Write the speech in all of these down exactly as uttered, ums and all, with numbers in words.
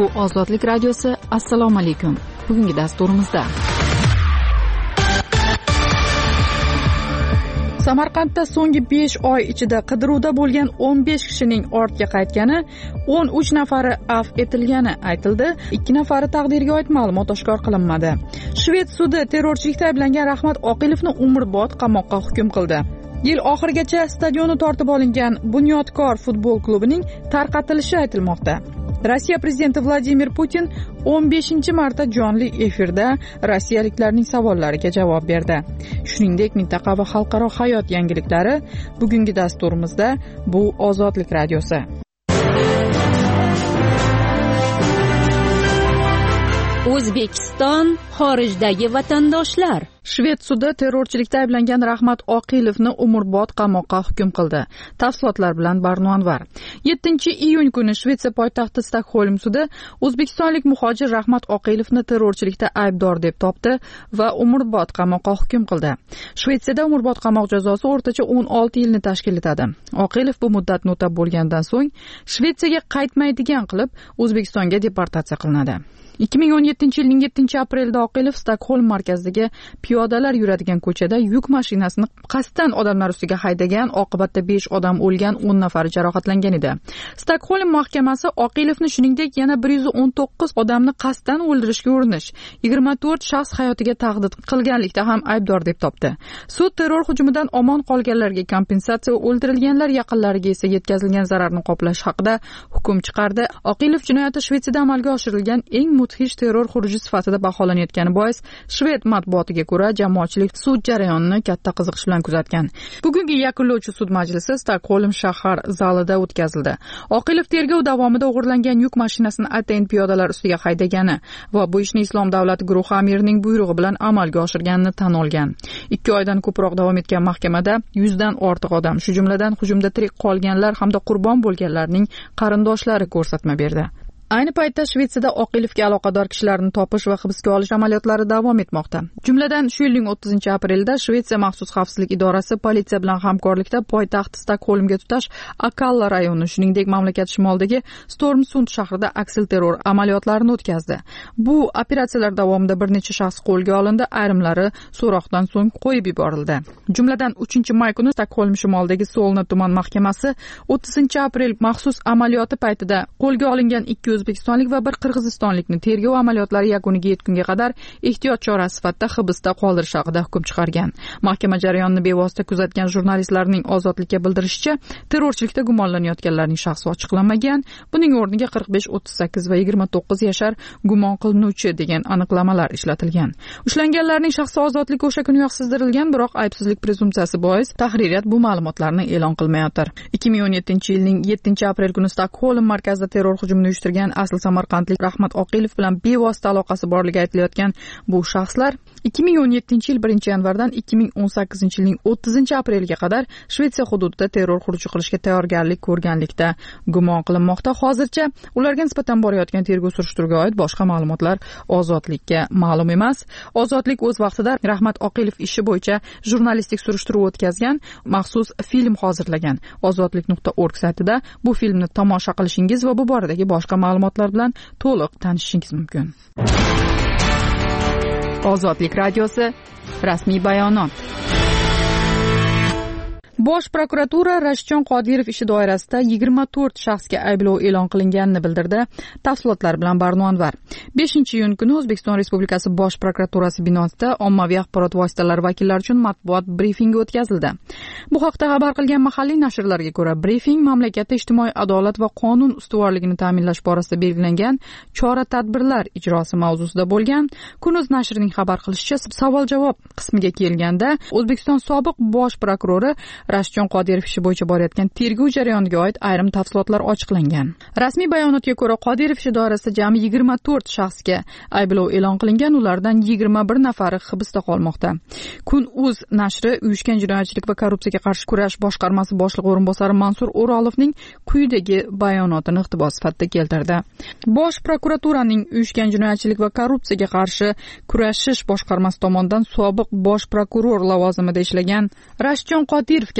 Bu Ozodlik radiosi. Assalomu alaykum. Bugungi dasturimizda Samarqandda so'nggi besh oy ichida qidiruvda bo'lgan o'n besh kishining ortga qaytgani, o'n uch nafari afv etilgani aytildi. ikki nafari taqdirga oid ma'lumot oshkor qilinmadi. Shved sudi terrorchilikda ayblangan Rahmat Oqilovni umrbod qamoqqa hukm qildi. Yil oxirigacha stadioni tortib olingan Bunyodkor futbol klubining tarqatilishi aytilmoqda. Rossiya prezidenti Vladimir Putin o'n beshinchi marta jonli efirda rossiyaliklarning savollariga javob berdi. Shuningdek, mintaqa va xalqaro hayot yangiliklari bugungi dasturimizda. Bu Ozodlik radiosi. O'zbekiston xorijdagi vatandoshlar. Shved sudi terrorchilikda ayblangan Rahmat Oqilovni umrbod qamoqqa hukm qildi. Tafsilotlar bilan Barno Anvar. yettinchi iyun kuni Shvetsiya poytaxti Stokholm sudi o'zbekistonlik muhojir Rahmat Oqilovni terrorchilikda aybdor deb topdi va umrbod qamoqqa hukm qildi. Shvetsiyada umrbod qamoq jazosi o'rtacha o'n olti yilni tashkil etadi. Oqilov bu muddatni o'tab bo'lgandan so'ng Shvetsiyaga qaytmaydigan qilib O'zbekistonga deportatsiya qilinadi. ikki ming o'n yettinchi yilning yettinchi aprelida Oqilov Stokholm markazidagi piyodalar yuradigan ko'chada yuk mashinasini qasddan odamlar ustiga haydagan, oqibatda besh odam o'lgan, o'n nafari jarohatlangan edi. Stokholm mahkamasi Oqilovni shuningdek yana bir yuz o'n to'qqiz odamni qasddan o'ldirishga urinish, yigirma to'rt shaxs hayotiga tahdid qilganlikda ham aybdor deb topdi. Sud terror hujumidan omon qolganlarga kompensatsiya va o'ldirilganlar yaqinlariga esa yetkazilgan zararni qoplash haqida hukm chiqardi. Oqilov jinoyati Shvetsiyada amalga oshirilgan eng mudhish terror xuruji sifatida baholanayotgani bois Shved matbuotiga ko'ra jamoatchilik sud jarayonini katta qiziqish bilan kuzatgan. Bugungi yakunlovchi sud majlisi Stokholm shahar zalida o'tkazildi. Oqilov tergov davomida o'g'irlangan yuk mashinasini atayin piyodalar ustiga haydagani va bu ishni Islom davlati guruhi amirining buyrug'i bilan amalga oshirganini tan olgan. ikki oydan ko'proq davom etgan mahkamada yuzdan ortiq odam, shu jumladan hujumda tirik qolganlar hamda qurbon bo'lganlarning qarindoshlari ko'rsatma berdi. Ayni paytda Shvetsiyada Oqilovga aloqador kishilarni topish va hibsga olish amaliyotlari davom etmoqda. Jumladan shu yilning o'ttizinchi aprelida Shvetsiya maxsus xavfsizlik idorasi politsiya bilan hamkorlikda poytaxt Stokholmga tutash Akalla rayoni, shuningdek mamlakat shimolidagi Stormsund shahrida aksilterror amaliyotlarini o'tkazdi. Bu operatsiyalar davomida bir necha shaxs qo'lga olindi, ayrimlari so'roqdan so'ng qo'yib yuborildi. Jumladan uchinchi may kuni Stokholm shimolidagi Solna tuman mahkamasi o'ttizinchi aprel maxsus amaliyoti paytida qo'lga olingan ikki o'zbekistonlik va bir qirg'izistonlikni tergov amaliyotlari yakuniga yetgunga qadar ehtiyot chorasi sifatida hibsda qoldirish haqida hukm chiqargan. Mahkama jarayonini bevosita kuzatgan jurnalistlarning ozodlikka bildirishicha, terrorchilikda gumonlanayotganlarning shaxsi ochiqlanmagan. Buning o'rniga qirq besh, o'ttiz sakkiz va yigirma to'qqiz yashar gumon qilinuvchi degan aniqlamalar ishlatilgan. Ushlanganlarning shaxsi ozodligi o'sha kuniyoq sizdirilgan, biroq aybsizlik prezumpsiyasi bois tahririyat bu ma'lumotlarni e'lon qilmayotir. ikki ming o'n yettinchi yilning yettinchi aprel kuni Stokholm markazida terror hujumini uyushtirgan asl samarqandlik Rahmat Oqilov bilan bevosita aloqasi borligi aytilayotgan bu shaxslar ikki ming o'n yettinchi yil birinchi yanvardan ikki ming o'n sakkizinchi yilning o'ttizinchi apreliga qadar Shvetsiya hududida terror xuruji qilishga tayyorgarlik ko'rganlikda gumon qilinmoqda. Hozircha ularga nisbatan borayotgan tergov surishtiruvga oid boshqa ma'lumotlar Ozodlikka ma'lum emas. Ozodlik o'z vaqtida Rahmat Oqilov ishi bo'yicha jurnalistik surishtiruv o'tkazgan, maxsus film hozirlagan. ozodlik nuqta org saytida bu filmni tomosha qilishingiz va bu boradagi boshqa ma'lumotlar bilan to'liq tanishishingiz mumkin. Ozodlik radiosi. Rasmiy bayonot. Bosh prokuratura Rashidjon Qodirov ishi doirasida yigirma to'rt shaxsga ayblov e'lon qilinganini bildirdi. Tafsilotlar bilan Barno Anvar. beshinchi iyun kuni O'zbekiston Respublikasi Bosh prokuraturasi binosida ommaviy axborot vositalari vakillari uchun matbuot brifingi o'tkazildi. Bu haqda xabar qilgan mahalliy nashrlarga ko'ra, brifing mamlakatda ijtimoiy adolat va qonun ustuvorligini ta'minlash borasida belgilangan chora-tadbirlar ijrosi mavzusida bo'lgan. Kunuz nashrining xabar qilishicha, savol-javob qismiga kelganda O'zbekiston sobiq bosh prokurori Rashidjon Qodirov ishi bo'yicha borayotgan tergov jarayoniga oid ayrim tafsilotlar ochiqlangan. Rasmiy bayonotga ko'ra, Qodirov ishi doirasida jami yigirma to'rt shaxsga ayblov e'lon qilingan, ulardan yigirma bir nafari hibsda qolmoqda. Kun.uz nashri uyushgan jinoyatchilik va korrupsiyaga qarshi kurash boshqarmasi boshlig'i o'rinbosari Mansur O'rolovning quyidagi bayonotini iqtibos sifatida keltirdi. Bosh prokuraturaning uyushgan jinoyatchilik va korrupsiyaga qarshi kurashish boshqarmasi tomonidan sobiq bosh prokuror lavozimida ishlagan Rashidjon Qodirovga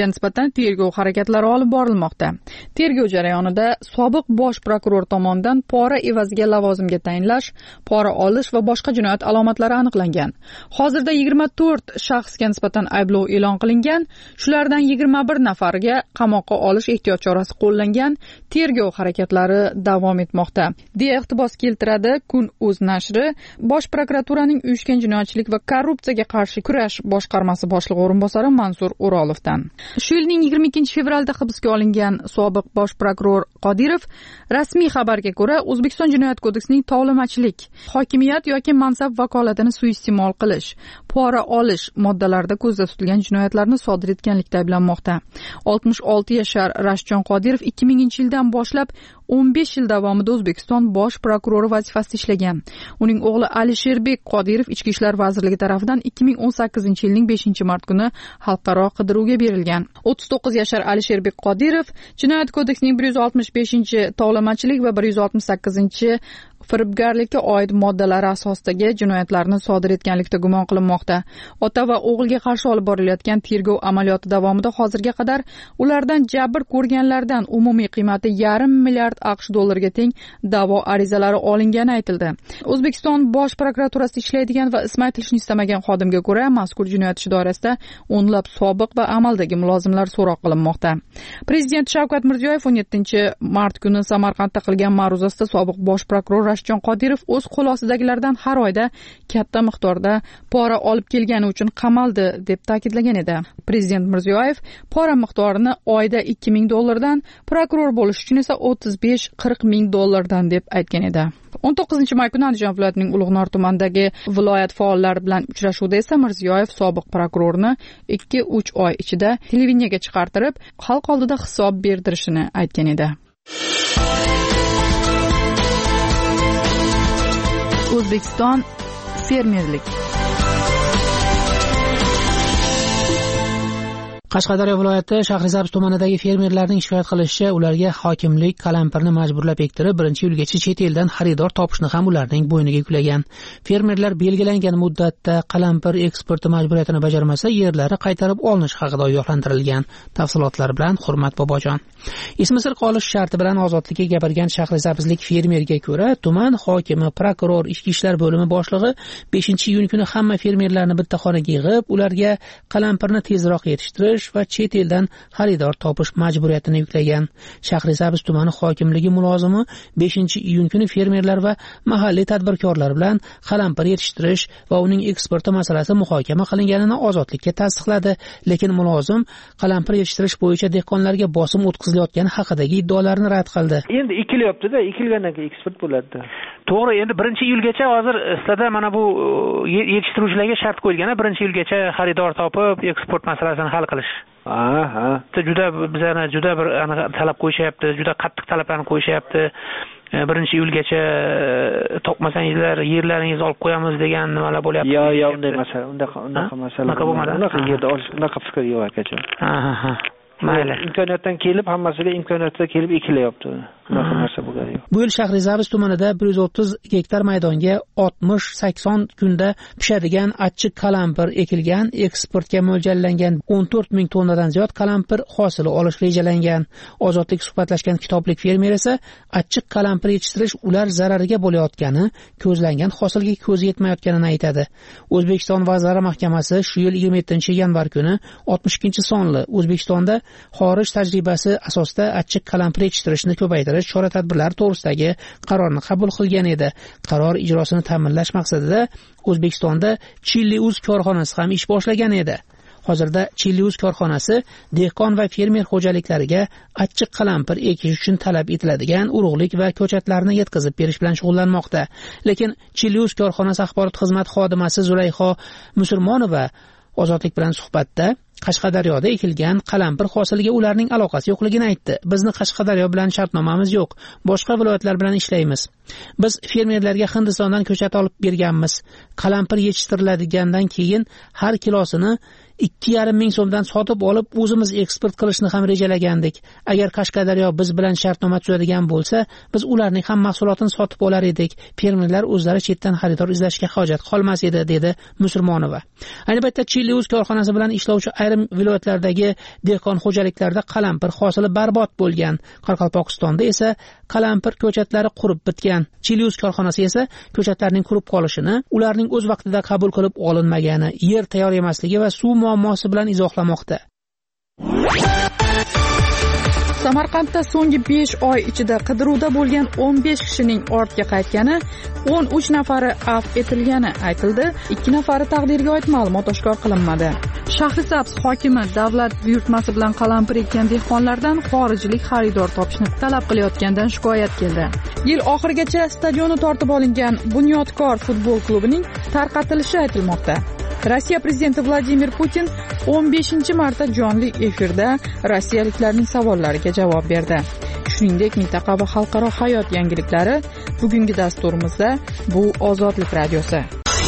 nisbatan tergov harakatlari olib borilmoqda. Tergov jarayonida sobiq bosh prokuror tomonidan pora evaziga lavozimga tayinlash, pora olish va boshqa jinoyat alomatlari aniqlangan. Hozirda yigirma to'rt shaxsga nisbatan ayblov e'lon qilingan, shulardan yigirma bir nafariga qamoqqa olish ehtiyot chorasi qo'llangan. Tergov harakatlari davom etmoqda, deya iqtibos keltiradi Kun.uz nashri Bosh prokuraturaning uyushgan jinoyatchilik va korrupsiyaga qarshi kurash boshqarmasi boshlig'i o'rinbosari Mansur O'rolovdan. Shu yilning yigirma ikkinchi fevralda hibsga olingan sobiq bosh prokuror Qodirov rasmiy xabarga ko'ra O'zbekiston Jinoyat kodeksining tovlamachilik, hokimiyat yoki mansab vakolatini suiiste'mol qilish, pora olish moddalarida ko'zda tutilgan jinoyatlarni sodir etganlikda ayblanmoqda. oltmish olti yashar Rashidjon Qodirov ikki minginchi yildan boshlab o'n besh yil davomida O'zbekiston bosh prokurori vazifasida ishlagan. Uning o'g'li Alisherbek Qodirov Ichki ishlar vazirligi tomonidan ikki ming o'n sakkizinchi yilning beshinchi mart kuni xalqaro qidiruvga berilgan. o'ttiz to'qqiz yashar Alisherbek Qodirov Jinoyat kodeksining bir yuz oltmish beshinchi tovlamachilik va bir yuz oltmish sakkizinchi firibgarlikka oid moddalari asosidagi jinoyatlarni sodir etganlikda gumon qilinmoqda. Ota va o'g'ilga qarshi olib borilayotgan tergov amaliyoti davomida hozirga qadar ulardan jabr ko'rganlardan umumiy qiymati yarim milliard AQSh dollariga teng da'vo arizalari olingani aytildi. O'zbekiston bosh prokuraturasida ishlaydigan va ismi aytilishini istamagan xodimga ko'ra, mazkur jinoyat ishi doirasida o'nlab sobiq va amaldagi mulozimlar so'roq qilinmoqda. Prezident Shavkat Mirziyoyev o'n yettinchi mart kuni Samarqandda qilgan ma'ruzasida sobiq bosh prokuror Rashidjon Qodirov o'z qo'l-ostidagilardan har oyda katta miqdorda pora olib kelgani uchun qamaldi deb ta'kidlagan edi. Prezident Mirziyoyev pora miqdorini oyda ikki ming dollardan, prokuror bo'lish uchun esa o'ttiz besh qirq ming dollardan deb aytgan edi. o'n to'qqizinchi may kuni Andijon viloyatining Ulug'nor tumanidagi viloyat faollari bilan uchrashuvda esa Mirziyoyev sobiq prokurorni ikki uch oy ichida televideniyaga chiqartirib, xalq oldida hisob berdirishini aytgan edi. O'zbekiston fermerlik. Qashqadaryo viloyati Shahrisabz tumanidagi fermerlarning shikoyat qilishicha, ularga hokimlik qalampirni majburlab ektirib, birinchi yilgacha chet eldan xaridor topishni ham ularning bo'yniga yuklagan. Fermerlar belgilangan muddatda qalampir eksporti majburiyatini bajarmasa, yerlari qaytarib olinish haqida ogohlantirilgan. Tafsilotlar bilan Hurmat Bobojon. Ismi sir qolish sharti bilan ozodlikka gapirgan Shahrisabzlik fermerga ko'ra, tuman hokimi, prokuror, ichki ishlar bo'limi boshlig'i beshinchi iyun kuni hamma fermerlarni bitta xonaga yig'ib, ularga qalampirni tezroq yetishtirish va chet eldan xaridor topish majburiyatini yuklagan. Shahrisabz tumani hokimligi mulozimi beshinchi iyun kuni fermerlar va mahalliy tadbirkorlar bilan qalampir yetishtirish va uning eksporti masalasi muhokama qilinganini ozodlikka tasdiqladi, lekin mulozim qalampir yetishtirish bo'yicha dehqonlarga bosim o'tkazilayotgani haqidagi iddaolarni rad qildi. Endi ekilyapti-da, ekilgandan keyin eksport bo'ladi. To'g'ri, endi birinchi iyulgacha hozir sizlarda mana bu yetishtiruvchilarga shart qo'yilgan, birinchi iyulgacha xaridor topib eksport masalasini hal qilish. Ha, ha. Juda bizlarni juda bir talab qo'yishyapti, juda qattiq talablarni qo'yishyapti. birinchi iyulgacha topmasangizlar yerlaringizni olib qo'yamiz degan nimalar bo'lyapti. Yo'q, yo'q, unday masala, unaqa unaqa masala. Unaqa yerda olish, unaqa fikr yo'q akacha. Ha, ha, ha. Mayli. Imkoniyatdan kelib hammasiga imkoniyatda kelib ekilyapti. Unaqa narsa bo'lgan yo'q. Bu yil Shahrisabz tumanida bir yuz o'ttiz gektar maydonga oltmish sakson kunda pishadigan achchiq qalampir ekilgan, eksportga mo'ljallangan o'n to'rt ming tonnadan ziyod qalampir hosili olish rejalangan. Ozodlik suhbatlashgan kitoblik fermer esa achchiq qalampir yetishtirish ular zarariga bo'layotgani, ko'zlangan hosilga ko'zi yetmayotganini aytadi. O'zbekiston Vazirlar Mahkamasi shu yil yigirma yettinchi yanvar kuni oltmish ikkinchi sonli O'zbekistonda xorij tajribasi asosida achchiq qalampir yetishtirishni ko'paytirish chora-tadbirlar to'g'risidagi qarorni qabul qilgan edi. Qaror ijrosini ta'minlash maqsadida O'zbekistonda Chiliuz korxonasi ham ish boshlagan edi. Hozirda Chiliuz korxonasi dehqon va fermer xo'jaliklariga achchiq qalampir ekish uchun talab etiladigan urug'lik va ko'chatlarni yetkazib berish bilan shug'ullanmoqda. Lekin Chiliuz korxonasi axborot xizmat xodimasi Zulayho Musulmonova Ozodlik bilan suhbatda Qashqadaryoda ekilgan qalampir hosiliga ularning aloqasi yo'qligini aytdi. Bizni Qashqadaryo bilan shartnomamiz yo'q, boshqa viloyatlar bilan ishlaymiz. Biz fermerlarga Hindistondan ko'chat olib berganmiz. Qalampir yetishtiriladigandan keyin har kilosini ikki yarim ming so'mdan sotib olib o'zimiz eksport qilishni ham rejalagandik. Agar Qashqadaryo biz bilan shartnoma tuzadigan bo'lsa, biz ularning ham mahsulotini sotib olar edik. Fermerlar o'zlari chetdan xaridor izlashga hojat qolmas edi, dedi Musulmonova. Ayni paytda Chiliuz korxonasi bilan ishlovchi ayrim viloyatlardagi dehqon xo'jaliklarida qalampir hosili barbod bo'lgan. Qoraqalpog'istonda esa qalampir ko'chatlari qurib bitgan. Chilius korxonasi esa ko'chatlarning qurib qolishini, ularning o'z vaqtida qabul qilib olinmagani, yer tayyor emasligi va suv muammosi bilan izohlamoqda. Samarqandda so'nggi besh oy ichida qidiruvda bo'lgan o'n besh kishining ortga qaytgani, o'n uch nafari afv etilgani aytildi. ikki nafari taqdirga oid ma'lumot oshkor qilinmadi. Shahrisabz hokimi davlat buyurtmasi bilan qalampir ekkan dehqonlardan xorijlik xaridor topishni talab qilayotgandan shikoyat keldi. Yil oxirigacha stadioni tortib olingan Bunyodkor futbol klubining tarqatilishi aytilmoqda. Rossiya prezidenti Vladimir Putin o'n beshinchi marta jonli efirda rossiyaliklarning savollariga javob berdi. Shuningdek, mintaqa va xalqaro hayot yangiliklari bugungi dasturimizda bu Ozodlik radiosi.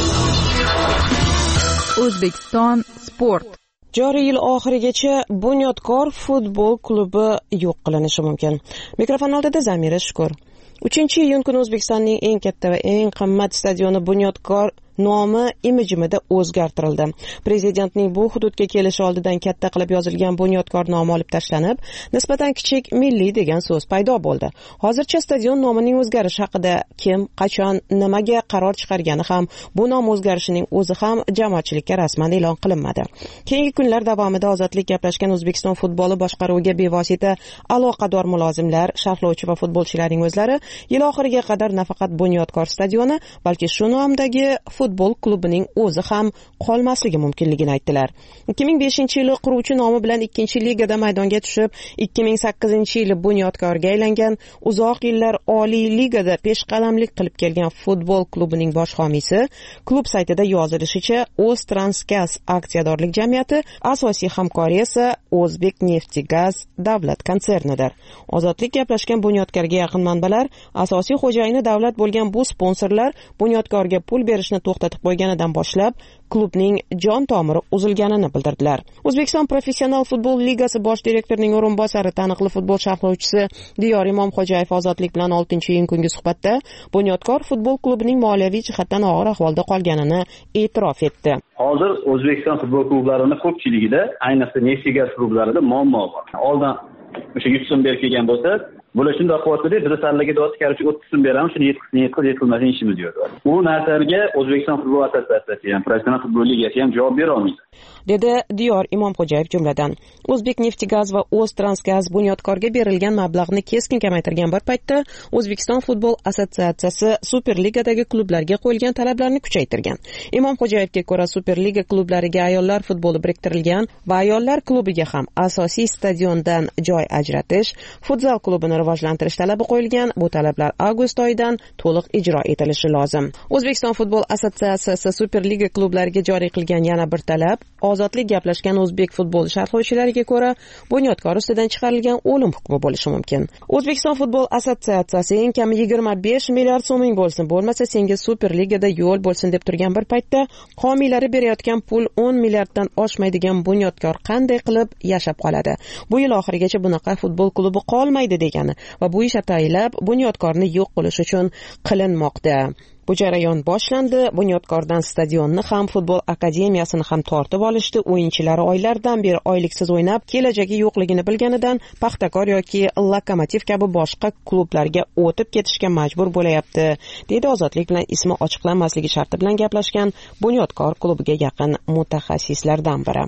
O'zbekiston sport. Joriy yil oxirigacha Bunyodkor futbol klubi yo'q qilinishi mumkin. Mikrofon oldida Zamira Shukur. uchinchi iyun kuni O'zbekistonning eng katta va eng qimmat stadioni Bunyodkor nomi imijimida o'zgartirildi. Prezidentning bu hududga kelishi oldidan katta qilib yozilgan Bunyodkor nomi olib tashlanib, nisbatan kichik milliy degan so'z paydo bo'ldi. Hozircha stadion nomining o'zgarishi haqida kim, qachon, nimaga qaror chiqargani ham, bu nom o'zgarishining o'zi ham jamoatchilikka rasman e'lon qilinmadi. Keyingi kunlar davomida Ozodlik gaplashgan O'zbekiston futboli boshqaruviga bevosita aloqador mulozimlar, sharhlovchi va futbolchilarning o'zlari yil oxiriga qadar nafaqat Bunyodkor stadioni, balki shu nomdagi futbol klubining o'zi ham qolmasligi mumkinligini aytdilar. ikki ming beshinchi yili quruvchi nomi bilan ikkinchi ligada maydonga tushib, ikki ming sakkizinchi yili Bunyodkorga aylangan, uzoq yillar Oliy ligada peshqadamlik qilib kelgan futbol klubining bosh homiysi, klub saytida yozilishicha, O'ztransgaz aksiyadorlik jamiyati, asosiy hamkori esa O'zbekneftgaz davlat konsernidir. Ozodlik gaplashgan Bunyodkorga yaqin manbalar, asosiy xo'jayini davlat bo'lgan bu sponsorlar Bunyodkorga pul berishni to'xtatib qo'yganidan boshlab klubning jon tomiri uzilganini bildirdilar. O'zbekiston Professional futbol ligasi bosh direktorining o'rinbosari, taniqli futbol sharhlovchisi Diyor Imomxo'jayev Ozodlik bilan oltinchi iyun kungi suhbatda Bunyodkor futbol klubining moliyaviy jihatdan og'ir ahvolda qolganini e'tirof etdi. Hozir O'zbekiston futbol klublarining ko'pchiligida, ayniqsa Neftgaz klublarida muammo bor. Oldin o'sha yuz so'm berib kelgan bo'lsa, bular shunday qilyapti, biz sarlarga dod chiqarib o'ttiz so'm beramiz, shuni yetkazib yetkazib yetkazmasin ishimiz yo'q. Bu narsalarga O'zbekiston futbol assotsiatsiyasi ham, Professional futbol ligasi ham javob bera olmaydi, dedi Diyor Imomxo'jayev jumladan. O'zbekneftgaz va O'ztransgaz Bunyodkorga berilgan mablag'ni keskin kamaytirgan bir paytda O'zbekiston futbol assotsiatsiyasi Superligadagi klublarga qo'yilgan talablarni kuchaytirgan. Imomxo'jayevga ko'ra, Superliga klublariga ayollar futboli biriktirilgan va ayollar klubiga ham asosiy stadiondan joy ajratish, futzal klubini rivojlantirish talabi qo'yilgan. Bu talablar avgust oyidan to'liq ijro etilishi lozim. O'zbekiston futbol assotsiatsiyasi Superliga klublariga joriy qilgan yana bir talab, Ozodlik gaplashgan o'zbek futbol sharhlovchilariga ko'ra, Bunyodkor ustidan chiqarilgan o'lim hukmi bo'lishi mumkin. O'zbekiston futbol assotsiatsiyasi eng kami yigirma besh milliard so'ming bo'lsin, bo'lmasa senga Superligada yo'l bo'lsin deb turgan bir paytda homiylari berayotgan pul o'n milliarddan oshmaydigan Bunyodkor qanday qilib yashab qoladi? Bu yil oxirigacha bunaqa futbol klubi qolmaydi degani va bu ish ataylab Bunyodkorni yo'q qilish uchun qilinmoqda. Bu jarayon boshlandi. Bunyodkordan stadionni ham, futbol akademiyasini ham tortib olishdi. O'yinchilari oylardan beri oyliksiz o'ynab, kelajagi yo'qligini bilganidan Paxtakor yoki Lokomotiv kabi boshqa klublarga o'tib ketishga majbur bo'layapti, dedi Ozodlik bilan ismi ochiqlanmasligi sharti bilan gaplashgan Bunyodkor klubiga yaqin mutaxassislardan biri.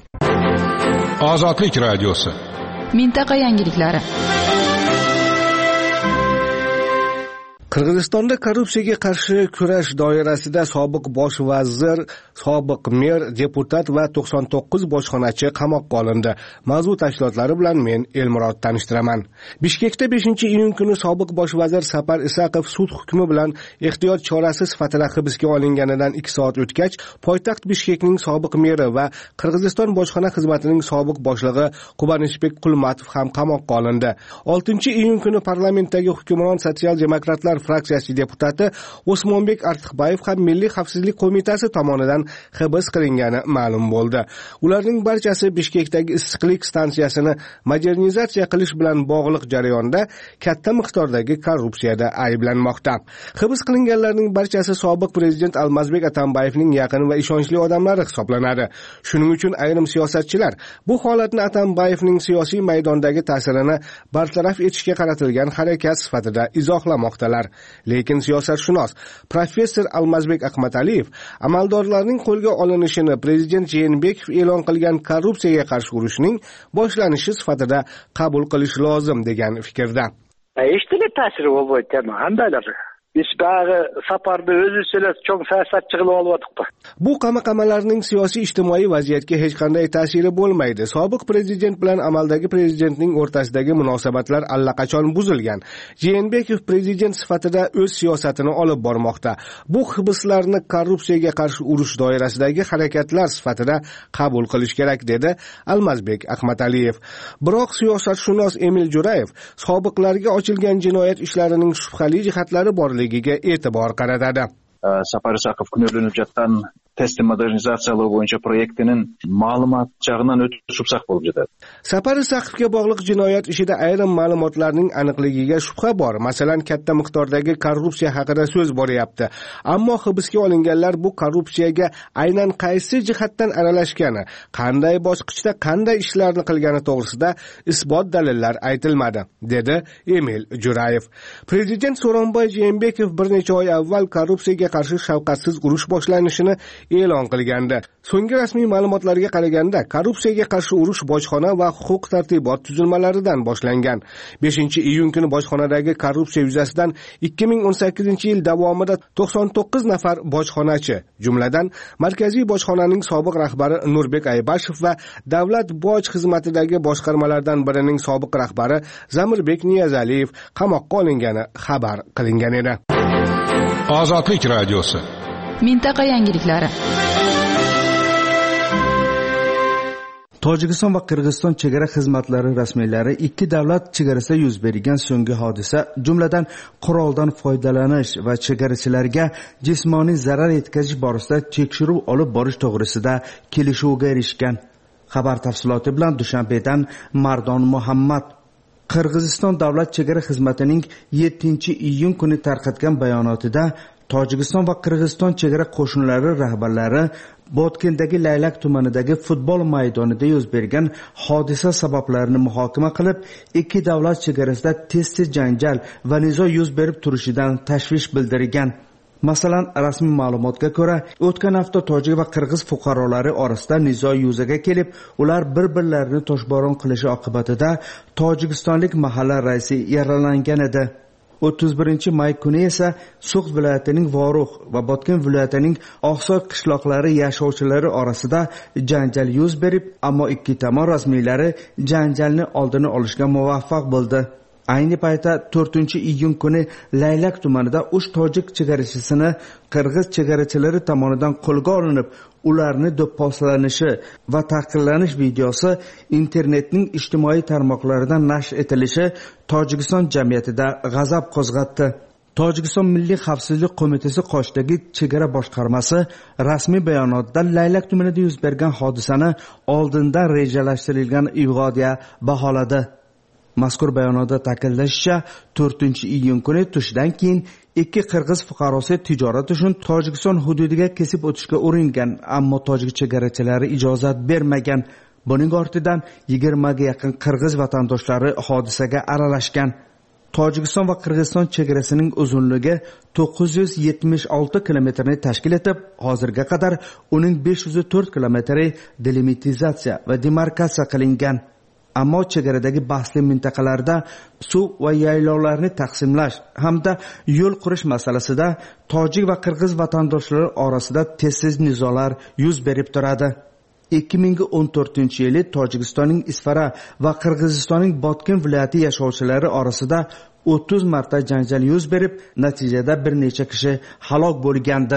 Ozodlik radiosi. Mintaqa yangiliklari. Qirg'izistonda korrupsiyaga qarshi kurash doirasida sobiq bosh vazir, sobiq mer, deputat va to'qson to'qqiz bojxonachi qamoqqa olindi. Mavzu tafsilotlari bilan men Elmurod tanishtiraman. Bishkekda beshinchi iyun kuni sobiq bosh vazir Sapar Isaqov sud hukmi bilan ehtiyot chorasi sifatida hibsga olinganidan ikki soat o'tgach, poytaxt Bishkekning sobiq meri va Qirg'iziston bojxona xizmatining sobiq boshlig'i Qubanishbek Qulmatov ham qamoqqa olindi. oltinchi iyun kuni parlamentdagi hukmron sotsial-demokratlar fraksiyasi deputati O'smonbek Artiqbayev ham Milliy xavfsizlik qo'mitasi tomonidan hibs qilingani ma'lum bo'ldi. Ularning barchasi Bishkekdagi issiqlik stansiyasini modernizatsiya qilish bilan bog'liq jarayonda katta miqdordagi korrupsiyada ayblanmoqda. Hibs qilinganlarning barchasi sobiq prezident Almazbek Atambayevning yaqin va ishonchli odamlari hisoblanadi. Shuning uchun ayrim siyosatchilar bu holatni Atambayevning siyosiy maydondagi ta'sirini bartaraf etishga qaratilgan harakat sifatida izohlamoqdalar. Lekin siyosatshunos professor Almazbek Ahmadaliyev amaldorlarning qo'lga olinishini prezident Jeenbekov e'lon qilgan korrupsiyaga qarshi urushning boshlanishi sifatida qabul qilish lozim degan fikrda. Eşitli ta'siri bo'lib o'tgan qandaydir. Biz bağı safarda özü söylesi çok siyosatçı qilib olvadık. Bu qamaqamalarning siyosiy ijtimoiy vaziyatga hech qanday ta'siri bo'lmaydi. Sobiq prezident bilan amaldagi prezidentning o'rtasidagi munosabatlar allaqachon buzilgan. Jeenbekov prezident sifatida o'z siyosatini olib bormoqda. Bu hibslarni korrupsiyaga qarshi urush doirasidagi harakatlar sifatida qabul qilish kerak dedi Almazbek Ahmadaliyev. Biroq siyosatshunos Emil Jurayev sobiqlarga ochilgan jinoyat ishlarining shubhali jihatlari borligiga e'tibor qaratadi. Sapari Sakov күнөөлөнүп жаткан тестти модернизациялоо боюнча проектинин маалымат жагынан өтө супсак болуп жатат. Sapari Sakovga bog'liq jinoyat ishida ayrim ma'lumotlarning aniqligiga shubha bor. Masalan, katta miqdordagi korrupsiya haqida so'z boryapti. Ammo hibsga olinganlar bu korrupsiyaga aynan qaysi jihatdan aralashgani, qanday bosqichda qanday ishlarni qilgani to'g'risida isbot dalillar aytilmadi, dedi Emil Jurayev. Prezident So'ronboy Jeenbekov bir necha oy avval korrupsiyaga qarshi shafqatsiz urush boshlanishini e'lon qilgandi. So'nggi rasmiy ma'lumotlarga qaraganda, korrupsiyaga qarshi urush bojxona va huquq tartibot tuzilmalaridan boshlangan. beshinchi iyun kuni bojxonadagi korrupsiya yuzasidan ikki ming o'n sakkizinchi yil davomida to'qson to'qqiz nafar bojxonachi, jumladan Markaziy bojxonaning sobiq rahbari Nurbek Aybashov va Davlat boj xizmatidagi boshqarmalardan birining sobiq rahbari Zamirbek Niyazaliyev qamoqqa olingani xabar qilingan edi. Ozodlik radiosi. Mintaqa yangiliklari. Tojikiston va Qirg'iziston chegara xizmatlari rasmiylari ikki davlat chegarasida yuz bergan so'nggi hodisa, jumladan quroldan foydalanish va chegarachilarga jismoniy zarar yetkazish borasida tekshiruv olib borish to'g'risida kelishuvga erishgan. Xabar tafsiloti bilan Dushanbedan Mardon Muhammad. Qirg'iziston davlat chegara xizmatining yettinchi iyun kuni tarqatgan bayonotida Tojikiston va Qirg'iziston chegara qo'shinlari rahbarlari Botkendagi Laylak tumanidagi futbol maydonida yuz bergan hodisa sabablarini muhokama qilib, ikki davlat chegarasida tez-tez janjal va nizo yuz berib turishidan tashvish bildirgan. Masalan, rasmiy ma'lumotga ko'ra, o'tgan hafta tojik va qirg'iz fuqarolari orasida nizo yuzaga kelib, ular bir-birlarini toshbo'ron qilishi oqibatida tojikistonlik mahalla raisi yaralangan edi. o'ttiz birinchi may kuni esa Suq viloyatining Vorux va Botken viloyatining Oqsoy qishloqlari yashovchilari orasida janjal yuz berib, ammo ikki tomon rasmiylari janjalni oldini olishga muvaffaq bo'ldi. Ayni paytda to'rtinchi iyun kuni Laylak tumanida uch tojik chegarachisini qirg'iz chegarachilari tomonidan qo'lga olinib, ularni do'pposlanishi va tahqirlanish videosi internetning ijtimoiy tarmoqlaridan nashr etilishi Tojikiston jamiyatida g'azab qo'zg'atdi. Tojikiston Milliy xavfsizlik qo'mitasi qoshidagi chegara boshqarmasi rasmiy bayonotda Laylak tumanida yuz bergan hodisani oldindan rejalashtirilgan ivg'odiya baholadi. Mazkur bayonotda ta'kidlanishicha, to'rtinchi iyun kuni tushdan keyin ikki qirg'iz fuqarosi tijorat uchun Tojikiston hududiga kesib o'tishga uringan, ammo tojik chegarachilari ijozat bermagan. Buning ortidan yigirmaga yaqin qirg'iz vatandoshlari hodisaga aralashgan. Tojikiston va Qirg'iziston chegarasining uzunligi to'qqiz yuz yetmish olti kilometrni tashkil etib, hozirga qadar uning besh yuz to'rt kilometri delimitizatsiya va demarkatsiya qilingan. Ammo chegaradagi bahsli mintaqalarda suv va yaylovlarni taqsimlash hamda yo'l qurish masalasida tojik va qirg'iz vatandoshlari orasida tez-tez nizolar yuz berib turadi. ikki ming o'n to'rtinchi yili Tojikistonning Isfara va Qirg'izistonning Botken viloyati yashovchilari orasida o'ttiz marta janjal yuz berib, natijada bir necha kishi halok bo'lgandi.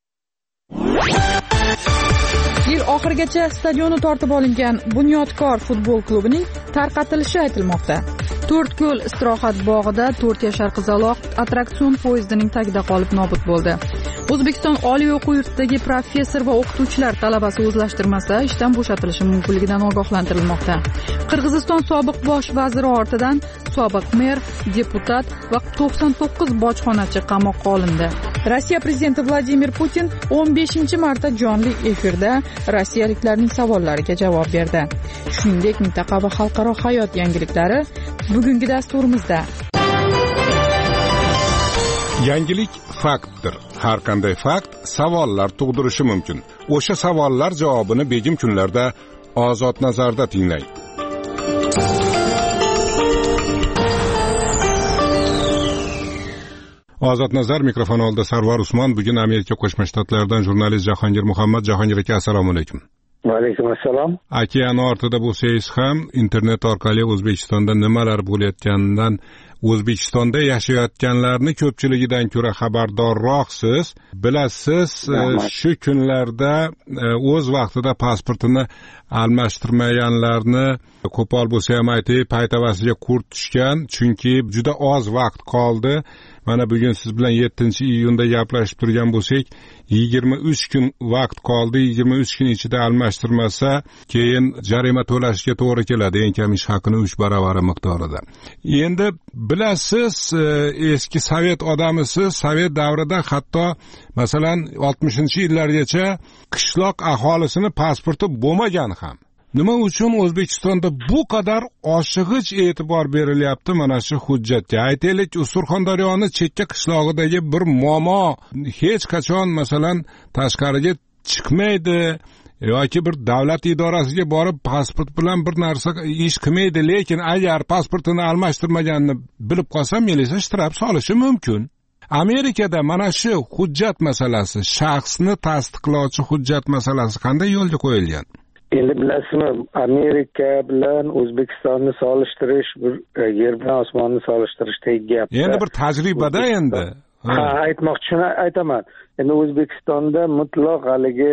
Yil oxirigacha stadioni tortib olingan Bunyodkor futbol klubining tarqatilishi aytilmoqda. To'rtko'l istirohat bog'ida to'rt yashar qizaloq attraksion poyezdining tagida qolib nobud bo'ldi. O'zbekiston oliy o'quv yurtidagi professor va o'qituvchilar talabasi o'zlashtirmasa ishdan bo'shatilishi mumkinligidan ogohlantirilmoqda. Qirg'iziston sobiq bosh vaziri ortidan sobiq mer, deputat va to'qson to'qqiz bojxonachi qamoqqa olindi. Rossiya prezidenti Vladimir Putin o'n beshinchi marta jonli efirda rossiyaliklarning savollariga javob berdi. Shuningdek, mintaqa va xalqaro hayot yangiliklari bugungi dasturimizda. Yangilik faktdir. Har qanday fakt savollar tug'dirishi mumkin. O'sha savollar javobini begim kunlarda Ozod nazarda tinglang. Ozod nazar mikrofon oldida Sarvar Usmon. Bugun Amerika Qo'shma Shtatlaridan jurnalist Jahongir Muhammad. Jahongir aka, assalomu alaykum. Va alaykum assalom. Okean ortida bo'lsangiz ham internet orqali O'zbekistonda nimalar bo'layotganidan, O'zbekistonda yashayotganlarni ko'pchiligidan ko'ra xabardorroqsiz. Bilasiz, shu kunlarda o'z vaqtida pasportini almashtirmaganlarni qo'pol bo'lsa ham aytay, paytavasiga qurt tushgan, chunki juda oz vaqt qoldi. Mana bugun siz bilan yettinchi iyunda gaplashib turgan bo'lsak, yigirma uch kun vaqt qoldi. yigirma uch kun ichida almashtirmasa, keyin jarima to'lashga to'g'ri keladi, eng kam ish haqini uch baravari miqdorida. Endi bilasiz, eski sovet odamisiz, sovet davrida hatto masalan oltmishinchi yillargacha qishloq aholisini pasporti bo'lmagan ham. Nima uchun O'zbekistonda bu qadar oshig'ich e'tibor berilyapti mana shu hujjatga? Aytaylik, Surxondaryoni chekka qishlog'idagi bir momo hech qachon masalan tashqariga chiqmaydi yoki bir davlat idorasiga borib pasport bilan bir narsa ish qilmaydi, lekin agar pasportini almashtirmaganini bilib qolsa, militsiya shtrab solishi mumkin. Amerikada mana shu hujjat masalasi, shaxsni tasdiqlovchi hujjat masalasi qanday yo'lga qo'yilgan? Endi bilasizmi, Amerika bilan O'zbekistonni solishtirish bir yer bilan osmonni solishtirishdek gap. Endi bir tajribada endi. Ha, aytmoqchini aytaman. Endi O'zbekistonda mutlaq haligi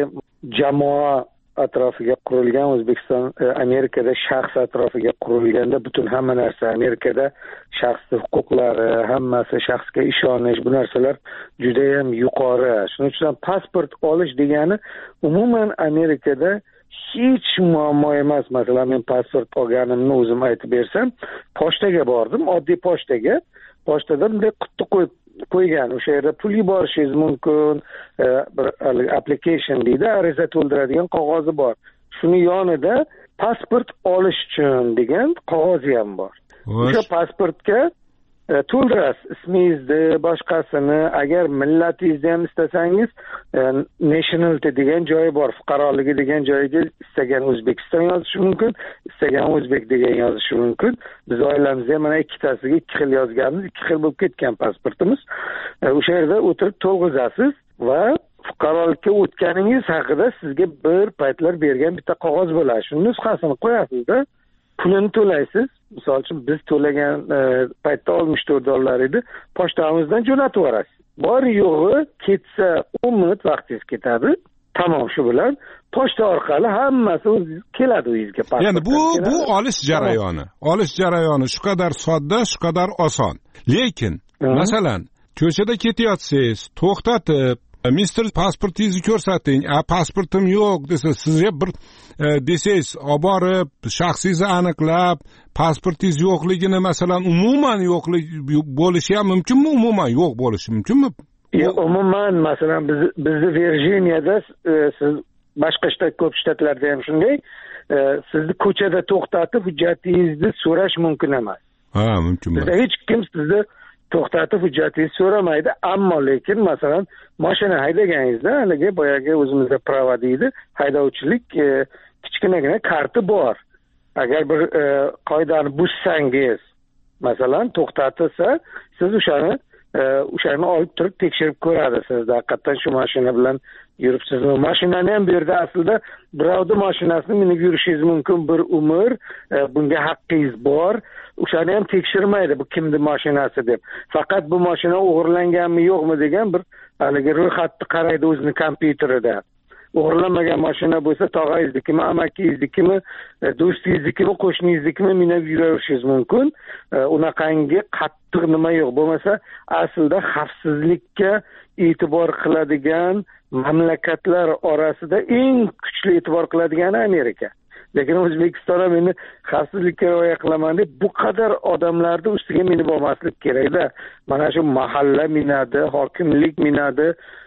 jamoa atrofiga qurilgan, O'zbekiston Amerikada shaxs atrofiga qurilganda butun hamma narsa Amerikada shaxsning huquqlari, hammasi, shaxsga ishonish, bu narsalar juda ham yuqori. Shuning uchun pasport olish degani umuman Amerikada hech muammo emas. Masalan, men pasport olganimni o'zim aytib bersam, pochtaga bordim, oddiy pochtaga. Pochtada bunday quti qo'yib qo'ygan. O'sha yerda pul yuborishingiz mumkin, bir application deydi, ariza to'ldiradigan qog'ozi bor. Shuni yonida pasport olish uchun degan qog'ozi ham bor. O'sha pasportga to'ldirasiz ismingizni, boshqasini, agar millatingizni ham istasangiz, nationality degan joyi bor, fuqaroligi degan joyiga istagan O'zbekiston yozishi mumkin, istagan o'zbek degan yozishi mumkin. Biz oilamizda mana ikkitasiga ikki xil yozganmiz, ikki xil bo'lib ketgan pasportimiz. O'sha yerda o'tirib to'lg'izasiz va fuqarolikka o'tganingiz haqida sizga bir paytlar bergan bitta qog'oz bo'ladi. Shuni nusxasini qo'yasizda, pulini to'laysiz. Misol uchun biz to'lagan paytda oltmish to'rt dollar edi, pochtamizdan jo'natib yuborasiz. Bor yo'g'i ketsa o'n minut vaqtingiz ketadi. Tamom, shu bilan pochta orqali hammasi keladi uyingizga. Endi bu bu olish jarayoni. Olish jarayoni shu qadar sodda, shu qadar oson. Lekin masalan, ko'chada ketayotsangiz, to'xtatib, mister pasportingizni ko'rsating, a pasportim yo'q desa, sizga bir desangiz, olib borib, shaxsingizni aniqlab, pasportingiz yo'qligini masalan umuman yo'qlik bo'lishi ham mumkinmi, umuman yo'q bo'lishi mumkinmi? Yo'q, umuman masalan biz bizni Virjiniyada, siz boshqa shtat, ko'p shtatlarda ham shunday, sizni ko'chada to'xtatib hujjatingizni so'rash mumkin emas. Ha, mumkin emas. Bizda hech kim sizni to'xtatib hujjatingizni so'ramaydi, ammo lekin masalan mashina haydaganingizda, haligi boyagi o'zimizda prava deydi, haydovchilik kichkinagina karti bor. Agar bir qoidani buzsangiz, masalan to'xtatsa, siz o'shani o'shani olib turib tekshirib ko'radi. Siz haqiqatan shu mashina bilan yuribsizmi? Mashinani ham bu yerda aslida birovning mashinasini minib yurishingiz mumkin bir umr, bunga haqqingiz bor. O'shani ham tekshirmaydi, bu kimning mashinasi deb. Faqat bu mashina o'g'irlanganmi yo'qmi degan bir haligi ro'yxatni qaraydi o'zining kompyuterida. o'g'irlanmagan mashina bo'lsa tog'angiznikimi, amakingiznikimi, do'stingiznikimi, qo'shningiznikimi minib yuraverishingiz mumkin. Unaqangi qattiq nima yo'q. Bo'lmasa aslida xavfsizlikka e'tibor qiladigan mamlakatlar orasida eng kuchli e'tibor qiladigani Amerika. Lekin O'zbekiston ham endi xavfsizlikka rioya qilaman deb bu qadar odamlarni ustiga minib olmaslik kerak-da. Mana shu mahalla minadi, hokimlik minadi,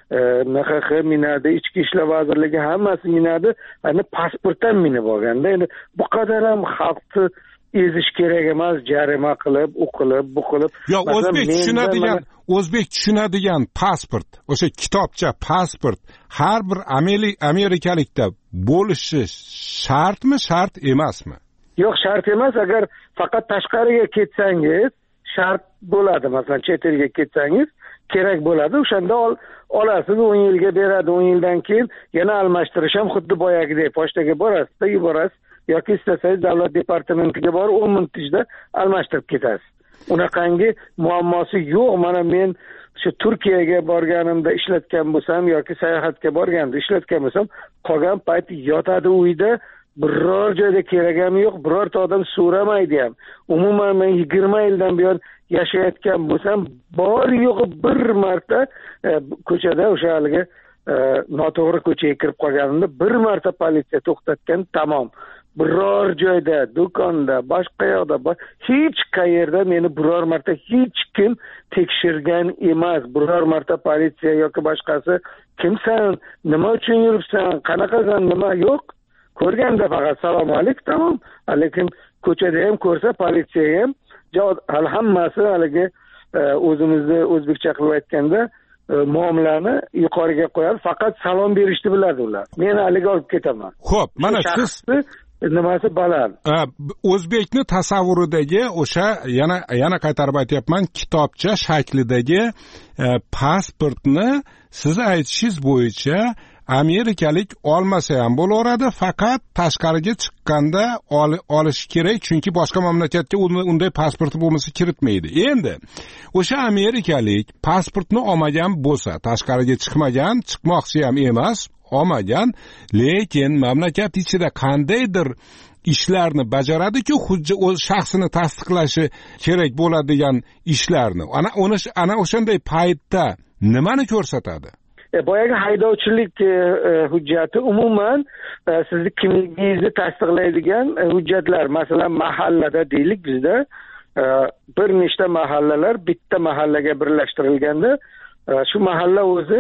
M X X minadi, Ichki ishlar vazirligi hammasi minadi, endi pasport ham minib olganda, endi bu qadar ham xalqni ezish kerak emas, jarima qilib, u qilib, bu qilib. Yo'q, o'zbek tushunadigan, o'zbek tushunadigan pasport, o'sha kitobcha pasport har bir amerikalikda bo'lishi shartmi, shart emasmi? Yo'q, shart emas. Agar faqat tashqariga ketsangiz, shart bo'ladi. Masalan, chet elga ketsangiz, kerak bo'ladi. O'shanda ol, olasiz, o'n yilga beradi. o'n yildan keyin yana almashtirish ham xuddi boyagidek pochtaga borasiz, yuborasiz. yoki istasangiz davlat departamentiga borib o'n minutda almashtirib ketasiz. Unaqangi muammosi yo'q. Mana men shu Turkiyaga borganimda ishlatgan bo'lsam yoki sayohatga borganimda ishlatgan bo'lsam, qolgan payt yotadi uyda, biror joyda keragim yo'q, birorta odam so'ramaydi ham. Umuman men yigirma yildan buyon yashayotgan bo'lsam, bor yo'g'i bir marta e, ko'chada o'sha haligi e, noto'g'ri ko'chaga kirib qolganimda bir marta politsiya to'xtatgan, tamom. Biror joyda, do'konda, boshqa yoqda, hech qayerda meni biror marta hech kim tekshirgan emas. Biror marta politsiya yoki boshqasi kimsan, nima uchun yuribsan, qanaqasan, nima yo'q. Ko'rganda faqat salom alik, tamom. Lekin ko'chada ham ko'rsa politsiya ham hali hammasi haligi o'zimizni o'zbekcha qilib aytganda muomalani yuqoriga qo'yadi. Faqat salom berishni biladi ular. Men haligi olib ketaman. Xo'p, mana siz nimasi baland. O'zbekni tasavvuridagi o'sha yana yana qaytarib aytyapman, kitobcha shaklidagi e, pasportni siz aytishingiz bo'yicha amerikalik olmasa ham bo'laveradi, faqat tashqariga chiqqanda ol, olishi kerak, chunki boshqa mamlakatga unday pasporti bo'lmasa kiritmaydi. Endi o'sha amerikalik pasportni olmagan bo'lsa, tashqariga chiqmagan, chiqmoqchi ham emas, olmagan, lekin mamlakat ichida qandaydir ishlarni bajaradi-ku, hujjat o'z shaxsini tasdiqlashi kerak bo'ladigan ishlarni. Ana uni ana o'shanday paytda nimani ko'rsatadi? E, boyagi haydovchilik e, hujjati umuman e, sizni kimligingizni tasdiqlaydigan e, hujjatlar. Masalan, mahallada deylik, bizda e, bir nechta mahallalar bitta mahallaga birlashtirilganda, e, shu mahalla o'zi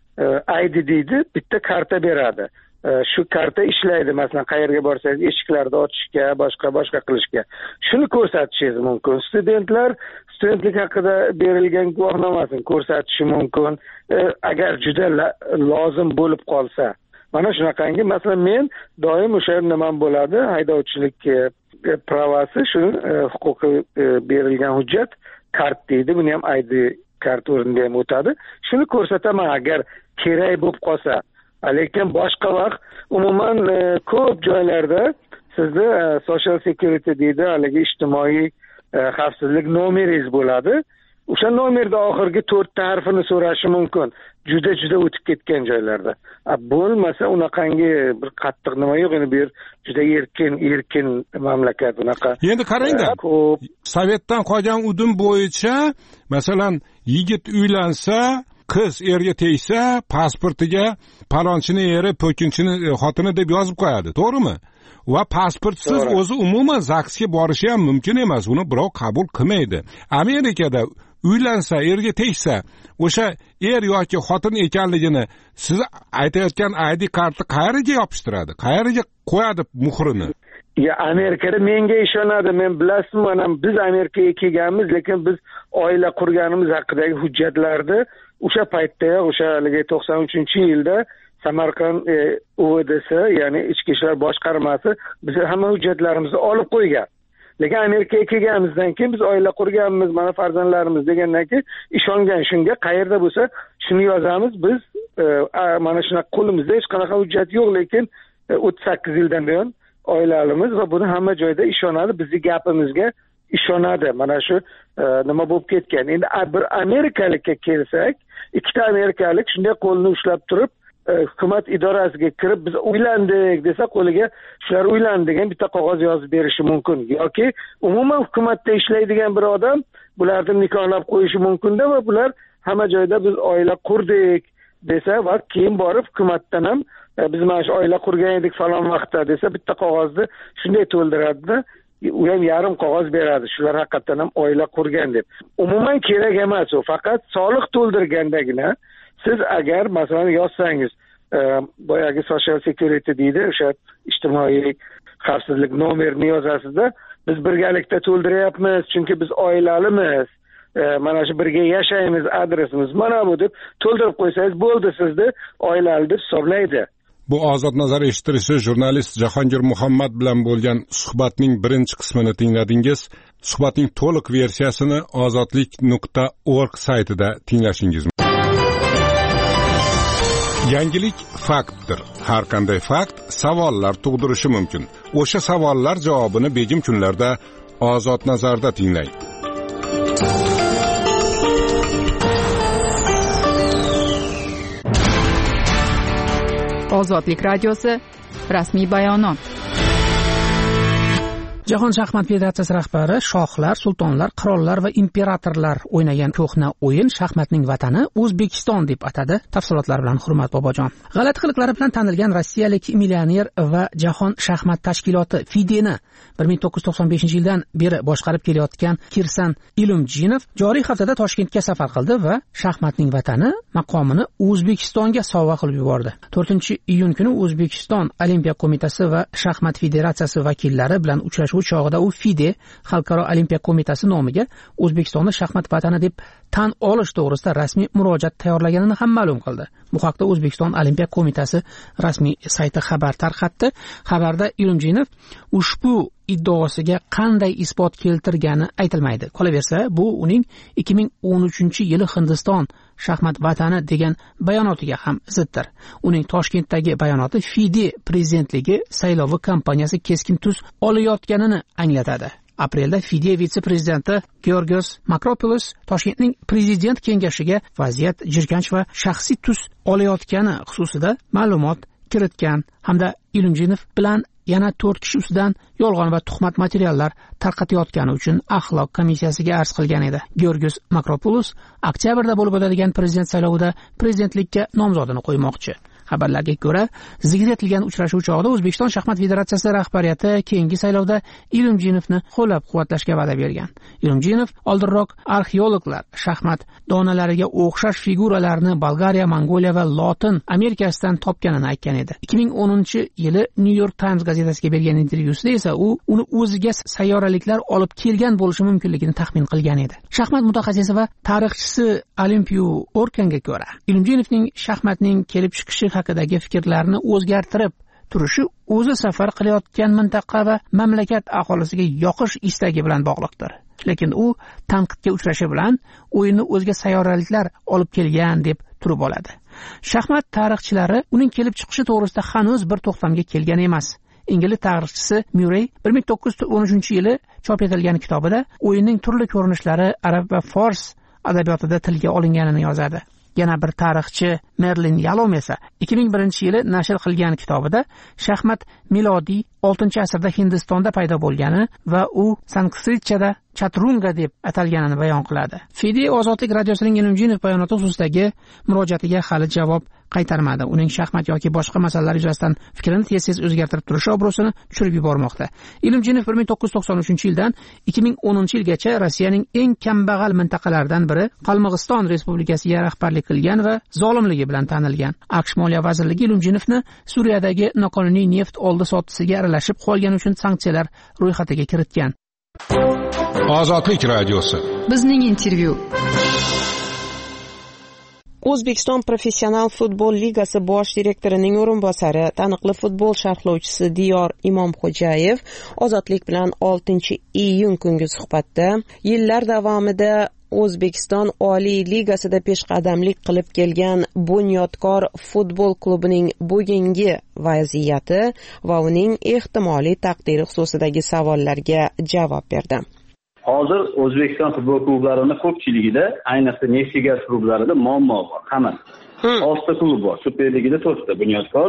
I D deydi, bitta karta beradi. Shu karta ishlaydi. Masalan, qayerga borsangiz eshiklarni ochishga, boshqa boshqa qilishga. Shuni ko'rsatishingiz mumkin. Studentlar studentlik haqida berilgan guvohnomasini ko'rsatishi mumkin. Agar juda lozim bo'lib qolsa. Mana shunaqangi, masalan, men doim o'sha nimam bo'ladi, haydovchilik pravasi, shu huquqi berilgan hujjat kart deydi. Buni ham I D kart o'rnida ham o'tadi. Shuni ko'rsataman agar kerak bo'lib qolsa. Lekin boshqa vaqt umuman e, ko'p joylarda sizda e, social security deydi, haligi ijtimoiy e, xavfsizlik nomeringiz bo'ladi. O'sha nomerda oxirgi to'rtta harfini so'rashi mumkin. Juda juda o'tib ketgan joylarda. A, bo'lmasa unaqangi bir qattiq nima yo'q, endi bu yer juda erkin, erkin mamlakat unaqa. Endi qarangda, e, Sovetdan qolgan udum bo'yicha, masalan, yigit uylansa, qiz erga tegsa, pasportiga palonchini eri, po'kinchini xotini deb yozib qo'yadi, to'g'rimi? Va pasportsiz o'zi umuman zaksga borishi ham mumkin emas. Uni birov qabul qilmaydi. Amerikada uylansa, erga tegsa, o'sha er yoki xotin ekanligini siz aytayotgan I D kartni qayerga yopishtiradi? Qayerga qo'yadi muhrini? Ya, Amerikada menga ishonadi. Men bilasizmi, mana biz Amerikaga kelganmiz, lekin biz oila qurganimiz haqidagi hujjatlarni o'sha paytda, o'sha haligi to'qson uchinchi yilda Samarqand e, U V D S, ya'ni Ichki ishlar boshqarmasi biz hamma hujjatlarimizni olib qo'ygan. Lekin Amerikaga kelganimizdan keyin biz oila qurganmiz, mana farzandlarimiz degandan keyin ishongan shunga, qayerda bo'lsa shuni yozamiz. Biz e, mana shunaqa qo'limizda hech qanaqa hujjat yo'q, lekin e, o'ttiz sakkiz yildan buyon oilalimiz va buni hamma joyda ishonadi, bizning gapimizga ishonadi. Mana shu e, nima bo'lib ketgan. Endi bir amerikalikka kelsak, ikkita amerikalik shunday qo'lni ushlab turib, hukumat idorasiga kirib biz uylandik desa qo'liga shular uylandi degan bitta qog'oz yozib berishi mumkin yoki umuman hukumatda ishlaydigan bir odam bularni nikohlab qo'yishi mumkinda va bular hamma joyda biz oila qurdik desa va keyin borib hukumatdan ham biz mana shu oila qurgan edik falon vaqtda desa bitta qog'ozni shunday to'ldiradida u ham yarim qog'oz beradi shular haqiqatdan ham oila qurgan deb. Umuman kerak emas u, faqat soliq to'ldirgandagina siz agar masalan yozsangiz e, boyagi social security deydi, o'sha ijtimoiy xavfsizlik nomerini yozasizda biz birgalikda to'ldiryapmiz chunki biz oilalimiz, e, mana shu birga yashaymiz, adresimiz mana bu deb to'ldirib qo'ysangiz bo'ldi, sizni oilali deb hisoblaydi. Bu Ozod nazar eshittirishi jurnalist Jahongir Muhammad bilan bo'lgan suhbatning birinchi qismini tingladingiz. Suhbatning to'liq versiyasini ozodlik nuqta org saytida tinglashingiz mumkin. Yangilik faktdir. Har qanday fakt savollar tug'dirishi mumkin. O'sha savollar javobini begim kunlarda Ozod nazarda tinglang. Ozodlik radiosi rasmiy bayonot. Jahon shaxmat federatsiyasi rahbari shohlar, sultonlar, qirollar va imperatorlar o'ynagan ko'hna o'yin shaxmatning vatani O'zbekiston deb atadi. Tafsilotlar bilan Hurmat Bobojon. G'alati qiliqlari bilan tanilgan rossiyalik millioner va Jahon shaxmat tashkiloti FIDEni bir ming to'qqiz yuz to'qson beshinchi yildan beri boshqarib kelayotgan Kirsan Ilumjinov joriy haftada Toshkentga safar qildi va shaxmatning vatani maqomini O'zbekistonga sovg'a qilib yubordi. to'rtinchi iyun kuni O'zbekiston Olimpiya qo'mitasi va shaxmat federatsiyasi vakillari bilan uchrashuv chog'ida u FIDE Xalqaro Olimpiya qo'mitasi nomiga O'zbekistonni shaxmat vatani deb tan olish to'g'risida rasmiy murojaat tayyorlaganini ham ma'lum qildi. Bu haqda O'zbekiston Olimpiya qo'mitasi rasmiy sayti xabar tarqatdi. Xabarda Ilumjinov ushbu iddaosiga qanday isbot keltirgani aytilmaydi. Qolaversa, bu uning ikki ming o'n uchinchi yili Hindiston shaxmat vatani degan bayonotiga ham ziddir. Uning Toshkentdagi bayonoti FIDE prezidentligi saylovi kampaniyasi keskin tus olayotganini anglatadi. Aprelda FIDE vitse-prezidenti Georgios Makropoulos Toshkentning prezident kengashiga vaziyat jirkanch va shaxsiy tus olayotgani xususida ma'lumot kiritgan hamda Ilumjinov bilan yana to'rt kishi ustidan yolg'on va tuhmat materiallar tarqatayotgani uchun axloq komissiyasiga arz qilgan edi. Georgios Makropoulos oktyabrda bo'lib o'tadigan prezident saylovida prezidentlikka nomzodini qo'ymoqchi. Xabarlarga ko'ra, zikr etilgan uchrashuv chog'ida O'zbekiston shaxmat federatsiyasi rahbariyati keyingi saylovda Ilumjinovni qo'llab-quvvatlashga va'da bergan. Ilumjinov oldinroq arxeologlar shaxmat donalariga o'xshash figuralarni Bolgariya, Mongoliya va Lotin Amerikasidan topganini aytgan edi. ikki ming o'ninchi yili New York Times gazetasiga bergan intervyusida esa u uni o'ziga sayyoraliklar olib kelgan bo'lishi mumkinligini taxmin qilgan edi. Shaxmat mutaxassisi va tarixchisi Olimpiya Orkanga ko'ra, Ilumjinovning shaxmatning kelib chiqishi haqidagi fikrlarni o'zgartirib turishi o'zi safar qilayotgan mintaqa va mamlakat aholisiga yoqish istagi bilan bog'liqdir. Lekin u tanqidga uchrashi bilan o'yinni o'zga sayyoraliklar olib kelgan deb turib oladi. Shaxmat tarixchilari uning kelib chiqishi to'g'risida hanuz bir to'xtamga kelgan emas. Ingliz tarixchisi Murray bir ming to'qqiz yuz o'n uchinchi yili chop etilgan kitobida o'yinning turli ko'rinishlari arab va fors adabiyotida tilga olinganini yozadi. Yana bir tarixchi Merlin Yalom esa ikki ming birinchi yili nashr qilgan kitobida shaxmat milodiy oltinchi asrda Hindistonda paydo bo'lgani va u sanskritchada chaturunga deb atalganini bayon qiladi. FIDE Ozodlik radiosining Ilumjinov bayonoti xususidagi murojaatiga hali javob qaytarmadi. Uning shaxmat yoki boshqa masalalar yuzasidan fikrini tez-tez o'zgartirib turishi obro'sini tushirib yubormoqda. Ilumjinov bir ming to'qqiz yuz to'qson uchinchi yildan ikki ming o'ninchi yilgacha Rossiyaning eng kambag'al mintaqalaridan biri Qalmog'iston Respublikasiga rahbarlik qilgan va zolimligi bilan tanilgan. AQSh Moliya vazirligi Ilumjinovni Suriyadagi noqonuniy neft oldi-sottisiga aralashib qolgani uchun sanksiyalar ro'yxatiga kiritgan. Ozodlik radiosi. Bizning intervyu. O'zbekiston Professional futbol ligasi bosh direktorining o'rinbosari, taniqli futbol sharhlovchisi Diyor Imomxo'jayev Ozodlik bilan oltinchi iyun kungi suhbatda yillar davomida O'zbekiston Oliy ligasida peshqadamlik qilib kelgan Bunyodkor futbol klubining bugungi vaziyati va uning ehtimoliy taqdiri xususidagi savollarga javob berdi. Hozir O'zbekiston futbol klublarining ko'pchiligida, ayniqsa neftegas klublarida muammo bor. Hamma oltita klub bor. Superligada to'rtta: Bunyodkor,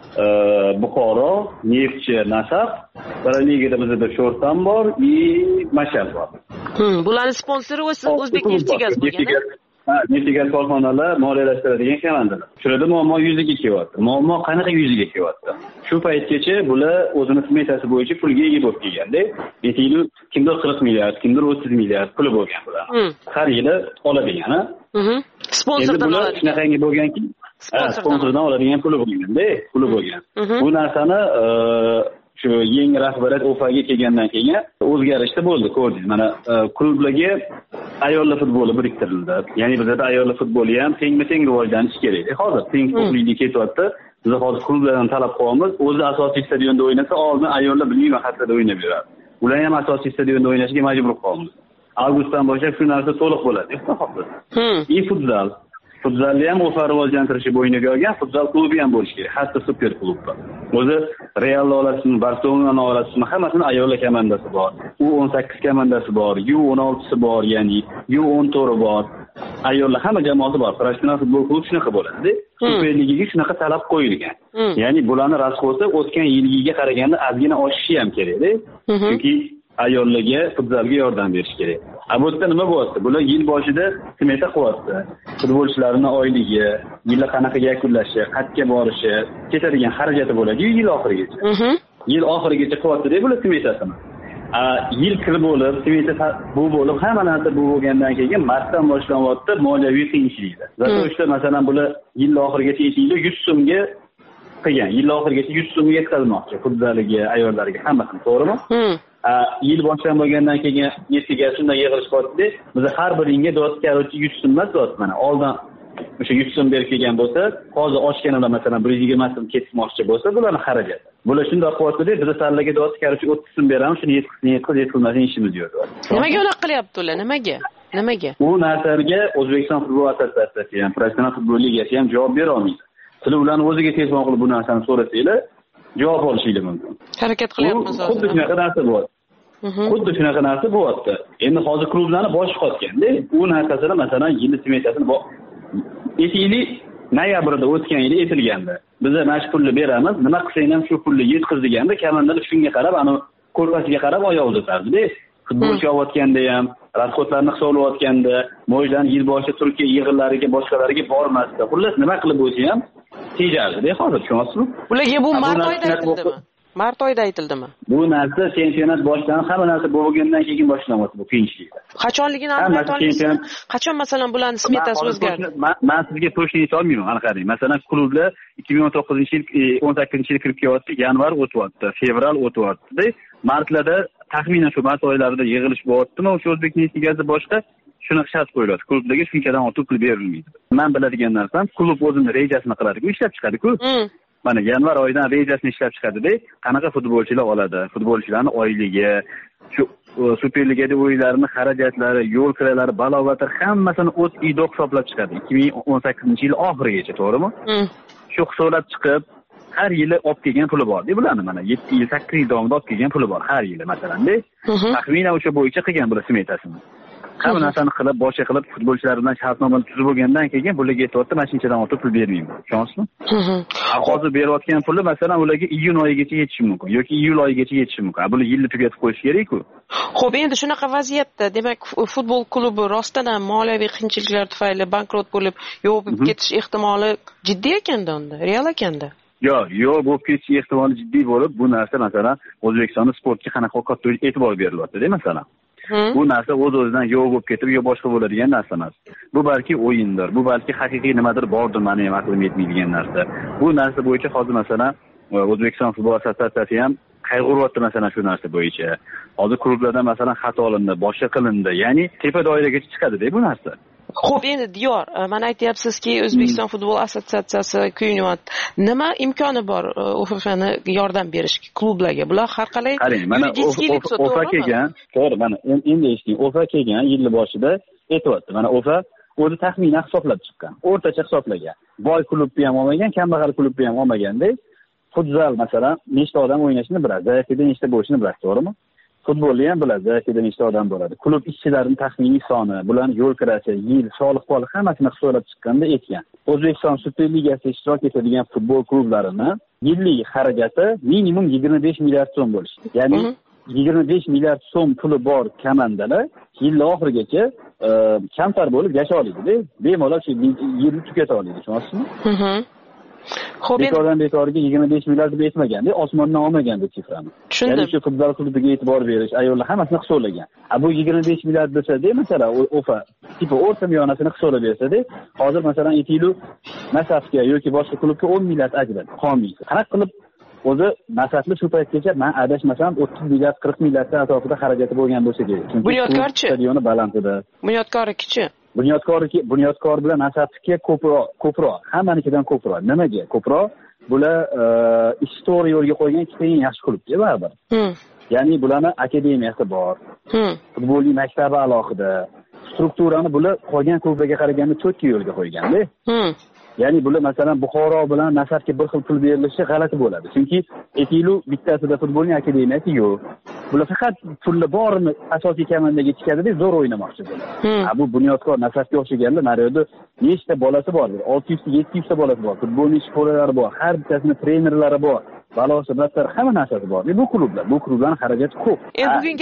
Buxoro, Neftchi, Nasaf. Ligada bizda Sho'rtan bor, i Mashal bor. Bularning sponsori O'zbek Neftigaz bo'lgan. Ha, neftigaz korxonalar moliyalashtiradigan komandalar. Shularda muammo yuzaga kelyapti. Muammo qanaqa yuzaga kelyapti? Shu paytgacha bular o'zini smetasi bo'yicha pulga ega bo'lib kelganda, yili kimdir qirq milliard, kimdir o'ttiz milliard puli bo'lgan bular. Har yili oladigan, ha? Sponsordan oladigan. Shunaqangi bo'lganki, sponsordan oladigan puli bo'lganda, puli bo'lgan. Bu narsani shu yangi rahbariyat O'faga kelgandan keyin o'zgarishlar bo'ldi, ko'rdingiz. Mana klublarga ayollar futboli biriktirildi. Ya'ni bizda ayollar futboli ham tengma-teng rivojlanishi kerak. Hozir teng huquqlilik ketyapti. Biz hozir klublardan talab qilyapmiz. O'zi asosiy stadionda o'ynasa, oldin ayollar milliy mahallada o'ynab yuradi. Ular ham asosiy stadionda o'ynashga majbur qolamiz. Avgustdan boshlab shu narsa to'liq bo'ladi. И futzal. Futzalni ham O'fa rivojlantirishi bo'yniga olgan futzal klubi ham bo'lishi kerak. Hatto super klub bor. O'zi Real olasizmi, Barselona olasizmi, hammasini ayollar komandasi bor. U o'n sakkiz komandasi bor, U o'n olti bor, ya'ni U o'n to'rt bor. Ayollar hamma jamoasi bor. Professional futbol klubi shunaqa bo'ladi. Superligaga shunaqa talab qo'yilgan. Ya'ni bularni rasxosi o'tgan yilgiga qaraganda ozgina oshishi ham kerak-da. Chunki ayollarga futzalga yordam berish kerak. A bu yerda nima bo'lyapti? Bular yil boshida smeta qilyapti. Futbolchilarning oyligi, yil qanaqa yakunlashi, qatga borishi, ketadigan xarajati bo'ladi-yu yil oxirigacha. Yil oxirigacha qilyapti-da bular smetasini. A yil kirib bo'lib, smeta bu bo'lib, hamma narsa bu bo'lgandan keyin martdan boshlanyapti moliyaviy qiyinchiliklar. Zato ishda masalan bular yil oxirigacha yetishdi yuz so'mga qilgan. Yil oxirigacha yuz so'mga yetkazmoqchi futzaliga, ayollarga hammasini, to'g'rimi? Yil boshdan bo'lgandan keyin yetiga shunday yig'ilish qildi. Biz har biringa dod karoti yuz so'm emas, dod mana. Oldin o'sha yuz so'm berib kelgan bo'lsa, hozir oshganlar masalan bir yuz yigirma so'm ketmoqchi bo'lsa, bularning xarajati. Bular shunday qilyapti-da, biz sarlarga dod karoti o'ttiz so'm beramiz, shuni yetkazib yetkazib yetkazmasdan ishimiz yo'q. Nimaga unaqa qilyapti ular? Nimaga? Nimaga? Bu narsaga O'zbekiston futbol assotsiatsiyasi ham, professional futbol ligasi ham javob bera olmaydi. Sizlar ularni o'ziga telefon qilib bu narsani so'rasanglar, javob olishingiz mumkin. Harakat qilyapmiz hozir. Xuddi shunaqa narsa bo'lyapti. Xuddi shunaqa narsa bo'lyapti. Endi hozir klublarni boshi qotganda, u narsasini masalan yil smetasini yili noyabrda o'tgan yili etilganda. Biz mana shu pulni beramiz, nima qilsang ham shu pulni yetkiz deganda, komandalar shunga qarab, ana ko'rpasiga qarab oyoq uzatardi-da. Futbolchi olayotganda ham, rasxodlarni hisoblayotganda, mo'jdan yil boshi Turkiya yig'inlariga, boshqalariga bormasdi. Xullas nima qilib bo'lsa ham tejardi-da hozir, tushunasizmi? Ularga bu mart oyida aytildimi? Mart oyida aytildimi? Bu narsa chempionat boshlanib, hamma narsa bo'lgandan keyin boshlanyapti bu qiyinchiliklar. Qachonligini aniqlay olasizmi? Qachon masalan bularning smetasi o'zgardi? Men sizga to'shni ayta olmayman, ana qarang. Masalan, klublar ikki ming o'n to'qqizinchi yil, o'n sakkizinchi yil kirib kelyapti, yanvar o'tyapti, fevral o'tyapti. Martlarda taxminan shu mart oylarida yig'ilish bo'lyaptimi, o'sha O'zbek Neftigazda boshqa shunaqa shart qo'yiladi. Klublarga shunchadan ortiq pul berilmaydi. Men biladigan narsam, klub o'zining rejasini qiladi-ku, ishlab chiqadi-ku. Mana yanvar oyidan rejasini ishlab chiqadi-da, qanaqa futbolchilar oladi, futbolchilarning oyligi, shu Superligada o'yinlarining xarajatlari, yo'l kiralari, balovatar hammasini o'z idoq hisoblab chiqadi. ikki ming o'n sakkizinchi yil oxirigacha, to'g'rimi? Shu hisoblab chiqib, har yili olib kelgan puli bor. Bularni mana yetti yil, sakkiz yil davomida olib kelgan puli bor har yili masalan-da. Taxminan o'sha bo'yicha qilgan bular smetasini. Hamma narsani qilib, boshqa qilib futbolchilar bilan shartnomani tuzib bo'lgandan keyin bularga aytayapti, mana shunchadan ortiq pul bermayman. Tushunasizmi? Hozir berayotgan puli masalan ularga iyun oyigacha yetishi mumkin yoki iyul oyigacha yetishi mumkin. Buni yilni tugatib qo'yish kerak-ku. Xo'p, endi shunaqa vaziyatda, demak, futbol klubi rostdan ham moliyaviy qiyinchiliklar tufayli bankrot bo'lib, yo'q ketish ehtimoli jiddiy ekanda unda, real ekanda. Yo'q, yo'q, bu ketish ehtimoli jiddiy bo'lib, bu narsa masalan O'zbekistonda sportga qanaqa katta e'tibor berilyapti-da masalan. Bu narsa o'z-o'zidan yo'q bo'lib ketib, yo boshqa bo'ladigan narsa emas. Bu balki o'yindir, bu balki haqiqiy nimadir bordir, meni ham aqlim yetmaydigan narsa. Bu narsa bo'yicha hozir masalan O'zbekiston futbol assotsiatsiyasi ham qayg'uryapti masalan shu narsa bo'yicha. Hozir klublardan masalan xato olindi, boshqa qilindi, ya'ni tepa doiragacha chiqadi-da bu narsa. Xo'p, endi Diyor, mana aytyapsizki, O'zbekiston futbol assotsiatsiyasi kuyinyapti. Nima imkoni bor O F F'ni yordam berishga klublarga? Bular har qalay yuridik O'fa kelgan, to'g'ri, mana endi eshiting, O'fa kelgan yil boshida aytibdi. Mana O'fa o'zi taxminan hisoblab chiqqan, o'rtacha hisoblagan. Boy klubni ham olmagan, kambag'al klubni ham olmaganda, futzal masalan nechta odam o'ynashini biladi, zaifida nechta bo'lishini biladi, to'g'rimi? futbolni ham biladi, ikkita nechta odam bo'ladi. Klub ishchilarining taxminiy soni, bularning yo'l kirashi, yil, soliq poli hammasini hisoblab chiqqanda aytgan. O'zbekiston Super Ligasida ishtirok etadigan futbol klublarini yillik xarajati minimum yigirma besh milliard so'm bo'lishi. Ya'ni yigirma besh milliard so'm puli bor komandalar yil oxirigacha kamtar bo'lib yasha oladi-da. Bemalol shu yilni tugata oladi, tushunasizmi? Mhm. Xo'p, bekordan bekorga yigirma besh milliard deb aytmaganda, osmondan olmagan bu sifrani. Ya'ni shu futbol klubiga e'tibor berish, ayollar hammasini hisoblagan. A bu yigirma besh milliard desa-da, masalan, o'fa, tipi o'rta miyonasini hisoblab bersa-da, hozir masalan Etilu Nasafga yoki boshqa klubga o'n milliard ajradi, qonuniysi. Qanaqa qilib o'zi Nasafli shu paytgacha men adashmasam o'ttiz milliard qirq milliarddan atrofida xarajati bo'lgan bo'lsa kerak. Bunyodkorchi stadioni balandida. Bunyodkorchi Bunyodkorki, bunyodkor bilan Nasafga ko'proq, ko'proq, hammanikidan ko'proq. Nimaga ko'proq? Bular ish to'g'ri yo'lga qo'ygan ikkita eng yaxshi klubda baribir. Ya'ni bularning akademiyasi bor. Futbolli maktabi alohida. Strukturani bular qolgan klublarga qaraganda to'rtta yo'lga qo'ygan-da. Ya'ni bular masalan Buxoro bilan Nasafga bir xil pul berilishi g'alati bo'ladi. Chunki Etilu bittasida futbolning akademiyasi yo'q. Bular faqat pulni borini asosiy komandaga tikadida zo'r o'ynamoqchi bo'ladi. Ha bu bunyodkor Nasafga o'xshaganlar naryoqda nechta bolasi bor? olti yuz ta yetti yuz ta bolasi bor. Futbolning shkolalari bor, har bittasini trenerlari bor. Balosi battar hamma narsasi bor. Bu klublar, bu klublarning xarajati ko'p. Endi bugungi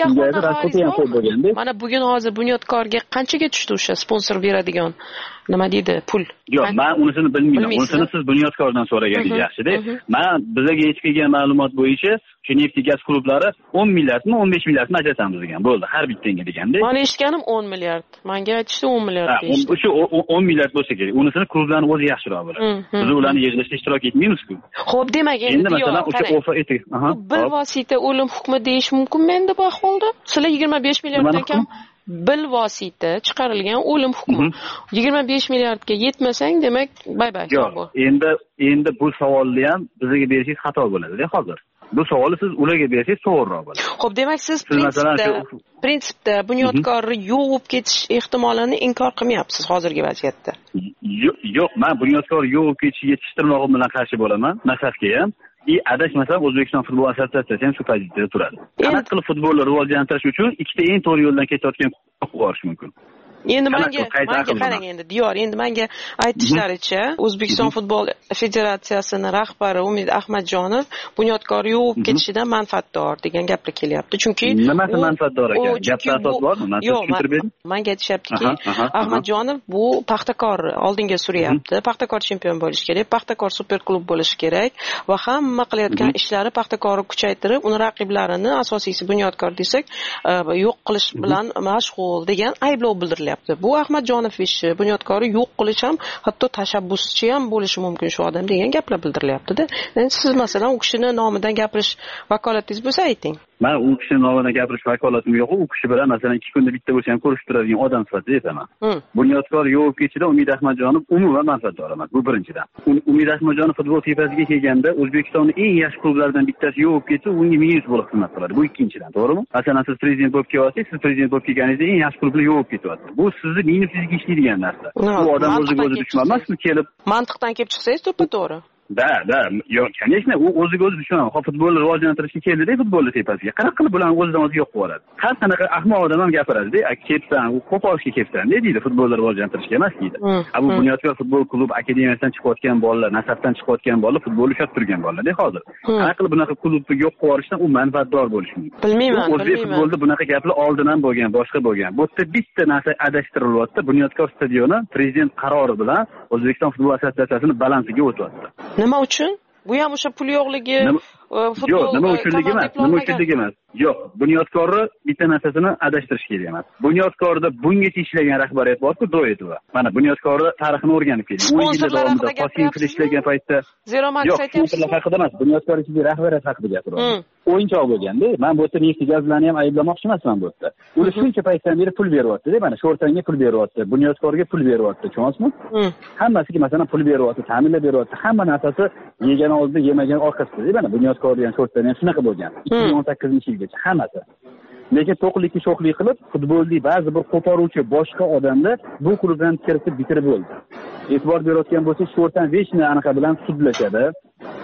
ahvolda mana bugun hozir bunyodkorga qanchaga tushdi o'sha sponsor beradigan nima deydi pul? Yo'q, men unisini bilmayman. Unisini siz bunyodkordan so'raganingiz yaxshi-da. Men bizga yetib kelgan ma'lumot bo'yicha shu neft gaz klublari o'n milliardmi, o'n besh milliardni ajratamiz degan bo'ldi har bittanga deganda. Men eshitganim o'n milliard. Menga aytishdi o'n milliard deyishdi. O'sha o'n milliard bo'lsa kerak. Unisini klublarning o'zi yaxshiroq biladi. Biz ularni yig'ilishda ishtirok etmaymiz-ku. Xo'p, demak endi masalan o'sha ofa etik. Aha. Bilvosita o'lim hukmi deyish mumkinmi endi bu ahvolda? Sizlar yigirma besh milliarddan kam bilvosita chiqarilgan o'lim hukmi yigirma besh milliardga yetmasang, demak bay-bay. Yo'q, endi endi bu savolni ham bizga berishingiz xato bo'ladi-da hozir. Bu savolni siz ularga bersangiz to'g'riroq bo'ladi. Xo'p, demak siz prinsipda prinsipda bunyodkorni yo'q ketish ehtimolini inkor qilmayapsiz hozirgi vaziyatda. Yo'q, men bunyodkor yo'q ketishiga yetishtirmog'im bilan qarshi bo'laman. Nasafga ham I adashmasam O'zbekiston futbol assotsiatsiyasi ham shu pozitsiyada turadi. Qanaqa qilib futbolni rivojlantirish uchun ikkita eng to'g'ri yo'ldan ketayotgan borish mumkin. Endi menga menga qarang endi Diyor, endi menga aytishlaricha O'zbekiston futbol federatsiyasining rahbari Umid Ahmadjonov bunyodkor yo'q ketishidan manfaatdor degan gaplar kelyapti. Chunki nimasi manfaatdor ekan? Gapda asos bormi? Men tushuntirib bering. Menga aytishyaptiki, Ahmadjonov bu Paxtakor oldinga suryapti. Paxtakor chempion bo'lish kerak, Paxtakor super klub bo'lishi kerak va hamma qilayotgan ishlari Paxtakorni kuchaytirib, uni raqiblarini, asosiysi bunyodkor desak, yo'q qilish bilan mashg'ul degan ayblov bildiriladi. Bu Ahmadjonov ishi, bunyodkori yo'q qilish ham, hatto tashabbuschi ham bo'lishi mumkin shu odam degan gaplar bildirilyapti-da. Endi siz masalan u kishini nomidan gapirish vakolatingiz bo'lsa ayting. Men u kishini nomidan gapirish vakolatim yo'q. U kishi bilan masalan ikki kunda bitta bo'lsa ham ko'rishib turadigan odam sifatida aytaman. Bunyodkor yo'q ketishida Umid Ahmadjonov umuman manfaatdor emas. Bu birinchidan. Umid Ahmadjonov futbol tepasiga kelganda O'zbekistonning eng yaxshi klublaridan bittasi yo'q ketsa, unga minus bo'lib xizmat qiladi. Bu ikkinchidan, to'g'rimi? Masalan, siz prezident bo'lib kelyapsiz, siz prezident bo'lib kelganingizda eng yaxshi klublar yo'q ketyapti. Bu sizni minusingizga ishlaydigan narsa. Bu odam o'ziga o'zi dushman emasmi kelib? Mantiqdan kelib chiqsangiz to'ppa-to'g'ri. Da, da, yo'q, конечно, u o'ziga o'zi dushman. Xo'p, futbolni rivojlantirishga keldi-da, futbolni tepasiga. Qanaqa qilib bularni o'zidan o'zi yo'q qilib oladi? Har qanaqa ahmoq odam ham gapiradi-da, "Ketsan, u qo'polishga ketsan", deydi, futbolni rivojlantirishga emas deydi. A bu bunyodkor futbol klub akademiyasidan chiqayotgan bolalar, Nasafdan chiqayotgan bolalar futbolni ushlab turgan bolalar-da hozir. Qanaqa qilib bunaqa klubni yo'q qilib olishdan u manfaatdor bo'lishi mumkin. Bilmayman, o'zbek futbolida bunaqa gaplar oldin ham bo'lgan, boshqa bo'lgan. Bu yerda bitta narsa adashtirilyapti. Bunyodkor stadioni prezident qarori bilan O'zbekiston futbol assotsiatsiyasining balansiga o'tyapti. Nima uchun? Bu ham o'sha pul yo'qligi, futbol yo'q, nima uchunligi emas, nima uchunligi emas. Yo'q, bunyodkorni bitta narsasini adashtirish kerak emas. Bunyodkorda bungacha ishlagan rahbariyat bor-ku, Doyetova. Mana bunyodkorni tarixini o'rganib keling. o'n yil davomida Qosimov ishlagan paytda zero max aytyapsiz. Yo'q, haqida emas, bunyodkor ichidagi rahbariyat haqida gapiryapman. O'yinchoq bo'lganda, men bu yerda neft gazlarni ham ayblamoqchi emasman bu yerda. Ular shuncha paytdan beri pul beryapti-da, mana sho'rtanga pul beryapti, bunyodkorga pul beryapti, tushunasizmi? Hammasiga masalan pul beryapti, ta'minlab beryapti, hamma narsasi yegan oldida, yemagan orqasida. Mana bunyodkorda ham sho'rtdan ham shunaqa bo'lgan. ikki ming o'n sakkizinchi yilgacha hammasi. Lekin to'qlikni sho'xlik qilib, futbolni ba'zi bir qo'poruvchi boshqa odamlar bu klubdan kiritib bitirib bo'ldi. E'tibor berayotgan bo'lsa, sho'rtan vechni anaqa bilan sudlashadi.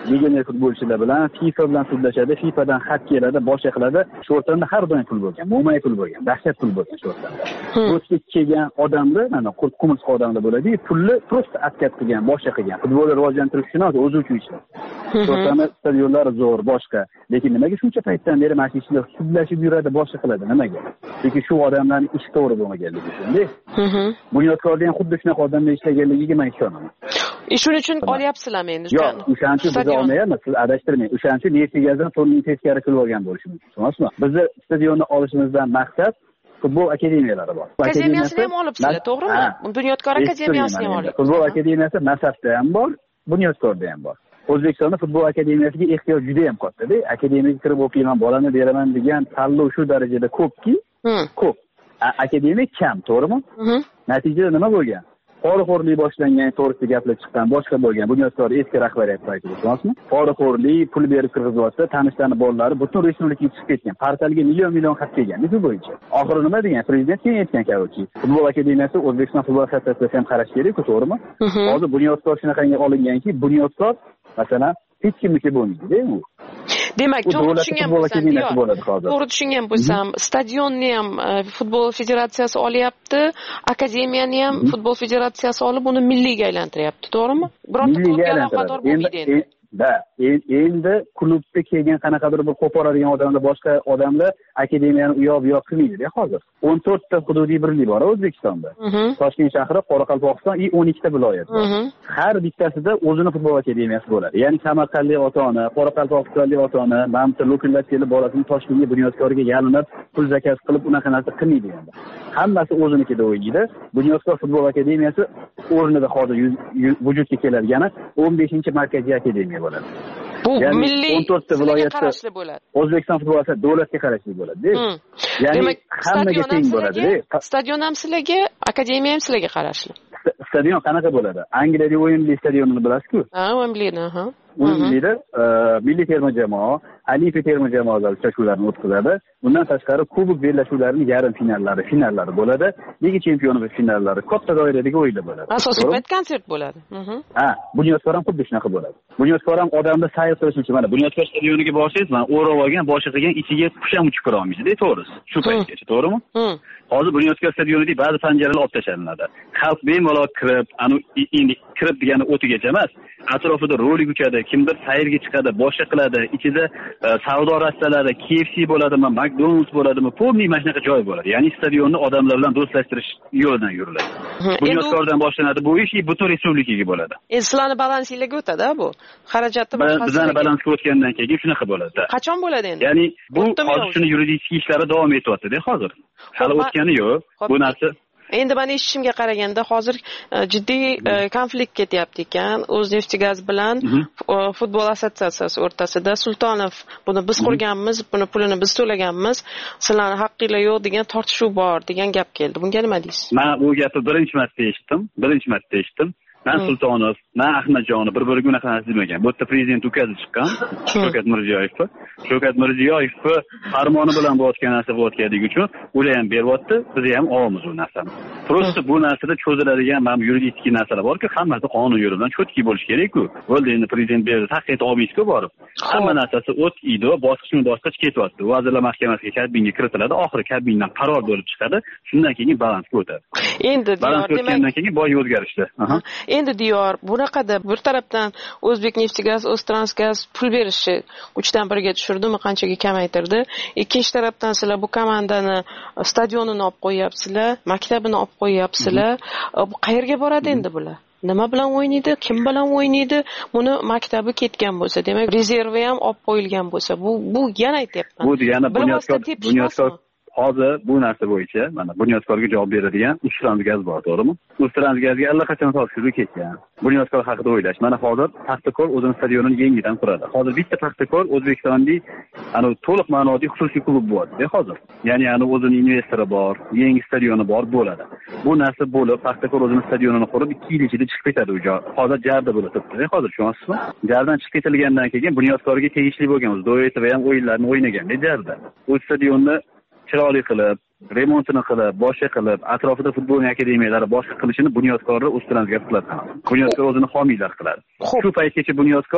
legioner futbolchilar bilan FIFA bilan sudlashadi, FIFAdan xat keladi, boshqa qiladi. Shu o'rtada har doim pul bo'lgan, mo'may pul bo'lgan, dahshat pul bo'lgan shu o'rtada. O'tga kelgan odamlar, mana qurq-qumursqa odamlar bo'ladi, pulni prosta atkat qilgan, boshqa qilgan. Futbolni rivojlantirish uchun o'zi uchun ishlar. Shu o'rtada stadionlar zo'r, boshqa. Lekin nimaga shuncha paytdan beri mana shu ishlar sudlashib yuradi, boshqa qiladi, nimaga? Chunki shu odamlarning ishi to'g'ri bo'lmaganligi uchun-da. Bunyodkorda ham xuddi shunaqa odamlar ishlaganligiga men ishonaman. Shuning uchun olyapsizlarmi endi? Yo'q, o'shancha biz olmayapmiz, siz adashtirmang. O'shancha neftigazdan to'rtning teskari qilib olgan bo'lishi mumkin. Tushunasizmi? Bizni stadionni olishimizdan maqsad futbol akademiyalari bor. Akademiyasini ham olibsizlar, to'g'rimi? Bunyodkor akademiyasini ham olibsiz. Futbol akademiyasi Nasafda ham bor, Bunyodkorda ham bor. O'zbekistonda futbol akademiyasiga ehtiyoj juda ham katta-da. Akademiyaga kirib o'qiyman, bolani beraman degan tanlov shu darajada ko'pki, ko'p. Akademik kam, to'g'rimi? Natijada nima bo'lgan? Poraxo'rlik boshlangan, to'g'risida gaplar chiqqan, boshqa bo'lgan. Bunyodkor eski rahbariyat paytida, tushunasizmi? Poraxo'rlik, pul berib kirgizayotdi, tanishlarning bolalari butun respublikaga chiqib ketgan. Portalga million-million xat kelgan, shu bo'yicha. Oxiri nima degan? Prezident keyin aytgan kabi, futbol akademiyasi O'zbekiston futbol assotsiatsiyasiga ham qarash kerak-ku, to'g'rimi? Hozir Bunyodkor shunaqangi olinganki, Bunyodkor masalan hech kimniki bo'lmaydi-da u. Demak, to'g'ri tushungan bo'lsam, to'g'ri tushungan bo'lsam, stadionni ham futbol federatsiyasi olyapti, akademiyani ham futbol federatsiyasi olib uni milliyga aylantiryapti, to'g'rimi? Birorta klubga aloqador bo'lmaydi endi. Da, endi klubga kelgan qanaqadir bir qo'poradigan odamlar, boshqa odamlar akademiyani u yoq bu yoq qilmaydi-da hozir. o'n to'rtta hududiy birlik bor O'zbekistonda. Toshkent shahri, Qoraqalpog'iston va o'n ikkita viloyat bor. Har bittasida o'zini futbol akademiyasi bo'ladi. Ya'ni Samarqandlik ota-ona, Qoraqalpog'istonlik ota-ona, mamta lokallar kelib bolasini Toshkentga Bunyodkorga yalinib, pul zakaz qilib unaqa narsa qilmaydi endi. Hammasi o'zinikida o'ynaydi. Bunyodkor futbol akademiyasi o'rnida hozir vujudga keladigani o'n beshinchi markaziy akademiya bo'ladi. Bu milliy o'n to'rtta viloyatda bo'ladi. O'zbekiston futboli davlatga qarashli bo'ladi. Ya'ni hammaga teng bo'ladi. Stadion ham sizlarga, akademiya ham sizlarga qarashli. Stadion qanaqa bo'ladi? Angliyada Wembley stadionini bilasizku? Ha, Wembleyni, ha. Wembleyda milliy terma jamoa, olimpiya terma jamoalari uchrashuvlarini o'tkazadi. Bundan tashqari kubok bellashuvlarining yarim finallari, finallari bo'ladi. Liga chempionlar finallari, katta doiradagi o'yinlar bo'ladi. Asosiy payt konsert bo'ladi. Ha, Bunyodkor ham xuddi shunaqa bo'ladi. Bunyodkor ham odamni sayr qilish uchun mana Bunyodkor stadioniga borsangiz, mana o'rab olgan, boshqa qilgan, ichiga qush ham uchib kira olmaysiz-da, to'g'risi. Shu paytgacha, to'g'rimi? Hozir Bunyodkor stadionidagi ba'zi panjaralar olib tashlanadi. Xalq bemalol kirib, anu endi kirib degani o'tigacha emas, atrofida rolik uchadi, kimdir sayrga chiqadi, boshqa qiladi, ichida savdo rastalari, K F C bo'ladimi, McDonald's bo'ladimi, polniy mana shunaqa joy bo'ladi. Ya'ni stadionni odamlar bilan do'stlashtirish yo'lidan yuriladi. Bunyodkordan boshlanadi bu ish, butun respublikaga bo'ladi. Endi sizlarning balansingizga o'tadi bu. Xarajatni boshqasi. Bizlarning balansga o'tgandan keyin shunaqa bo'ladi. Qachon bo'ladi endi? Ya'ni bu hozir shuni yuridik ishlari davom etyapti-da hozir. Hali o'tgani yo'q. Bu narsa endi men eshitishimga qaraganda hozir jiddiy konflikt ketyapti ekan O'zneftegaz bilan futbol assotsiatsiyasi o'rtasida. Sultonov buni biz qurganmiz, buni pulini biz to'laganmiz, sizlarning haqqinglar yo'q degan tortishuv bor degan gap keldi. Bunga nima deysiz? Men bu gapni birinchi marta eshitdim, birinchi marta eshitdim. Men Sultonov, men Ahmadjonov bir-biriga unaqa narsa demagan. Bu yerda prezident ukazi chiqqan, Shavkat Mirziyoyev. Shavkat Mirziyoyev farmoni bilan bo'layotgan narsa bo'layotganligi uchun ular ham beryapti, biz ham olamiz u narsani. Prosta bu narsada cho'ziladigan mana yuridik narsalar borki, hammasi qonun yo'li bilan cho'tki bo'lish kerak-ku. Bo'ldi endi prezident berdi, haqiqat olmaysiz-ku borib. Hamma narsasi o't iydi, bosqichma-bosqich ketyapti. Vazirlar Mahkamasiga Kabinga kiritiladi, oxiri Kabindan qaror bo'lib chiqadi, shundan keyin balansga o'tadi. Endi balans o'tgandan keyin boy o'zgarishdi. Endi diyor bunaqada bir tarafdan O'zbekneftgaz, O'ztransgaz pul berishni uchdan biriga tushirdimi, qanchaga kamaytirdi. Ikkinchi tarafdan sizlar bu komandani stadionini olib qo'yapsizlar, maktabini olib qo'yapsizlar. Bu qayerga boradi endi bular? Nima bilan o'ynaydi, kim bilan o'ynaydi? Buni maktabi ketgan bo'lsa, demak rezervi ham olib qo'yilgan bo'lsa, bu bu yana aytyapman. Bu degani Bunyodkor, Bunyodkor hozir bu narsa bo'yicha mana Bunyodkorga javob beradigan O'ztransgaz bor, to'g'rimi? O'ztransgazga allaqachon topshirib ketgan. Bunyodkor haqida o'ylash. Mana hozir Paxtakor o'zining stadionini yangidan quradi. Hozir bitta Paxtakor O'zbekistonning ana to'liq ma'noda xususiy klub bo'ladi hozir. Ya'ni ana o'zining investori bor, yangi stadioni bor bo'ladi. Bu narsa bo'lib, Paxtakor o'zining stadionini qurib ikki yil ichida chiqib ketadi u joy. Hozir jarda bo'lib turibdi. Hozir tushunasizmi? Jardan chiqib ketilgandan keyin Bunyodkorga tegishli bo'lgan o'z do'yeti va ham o'yinlarni o'ynagan jarda. U stadionni chiroyli qilib, remontini qilib, boshqa qilib, atrofida futbol akademiyalari boshqa qilishini Bunyodkorni O'ztransgaz qiladi. Bunyodkor o'zini homiylar qiladi. Shu paytgacha Bunyodkor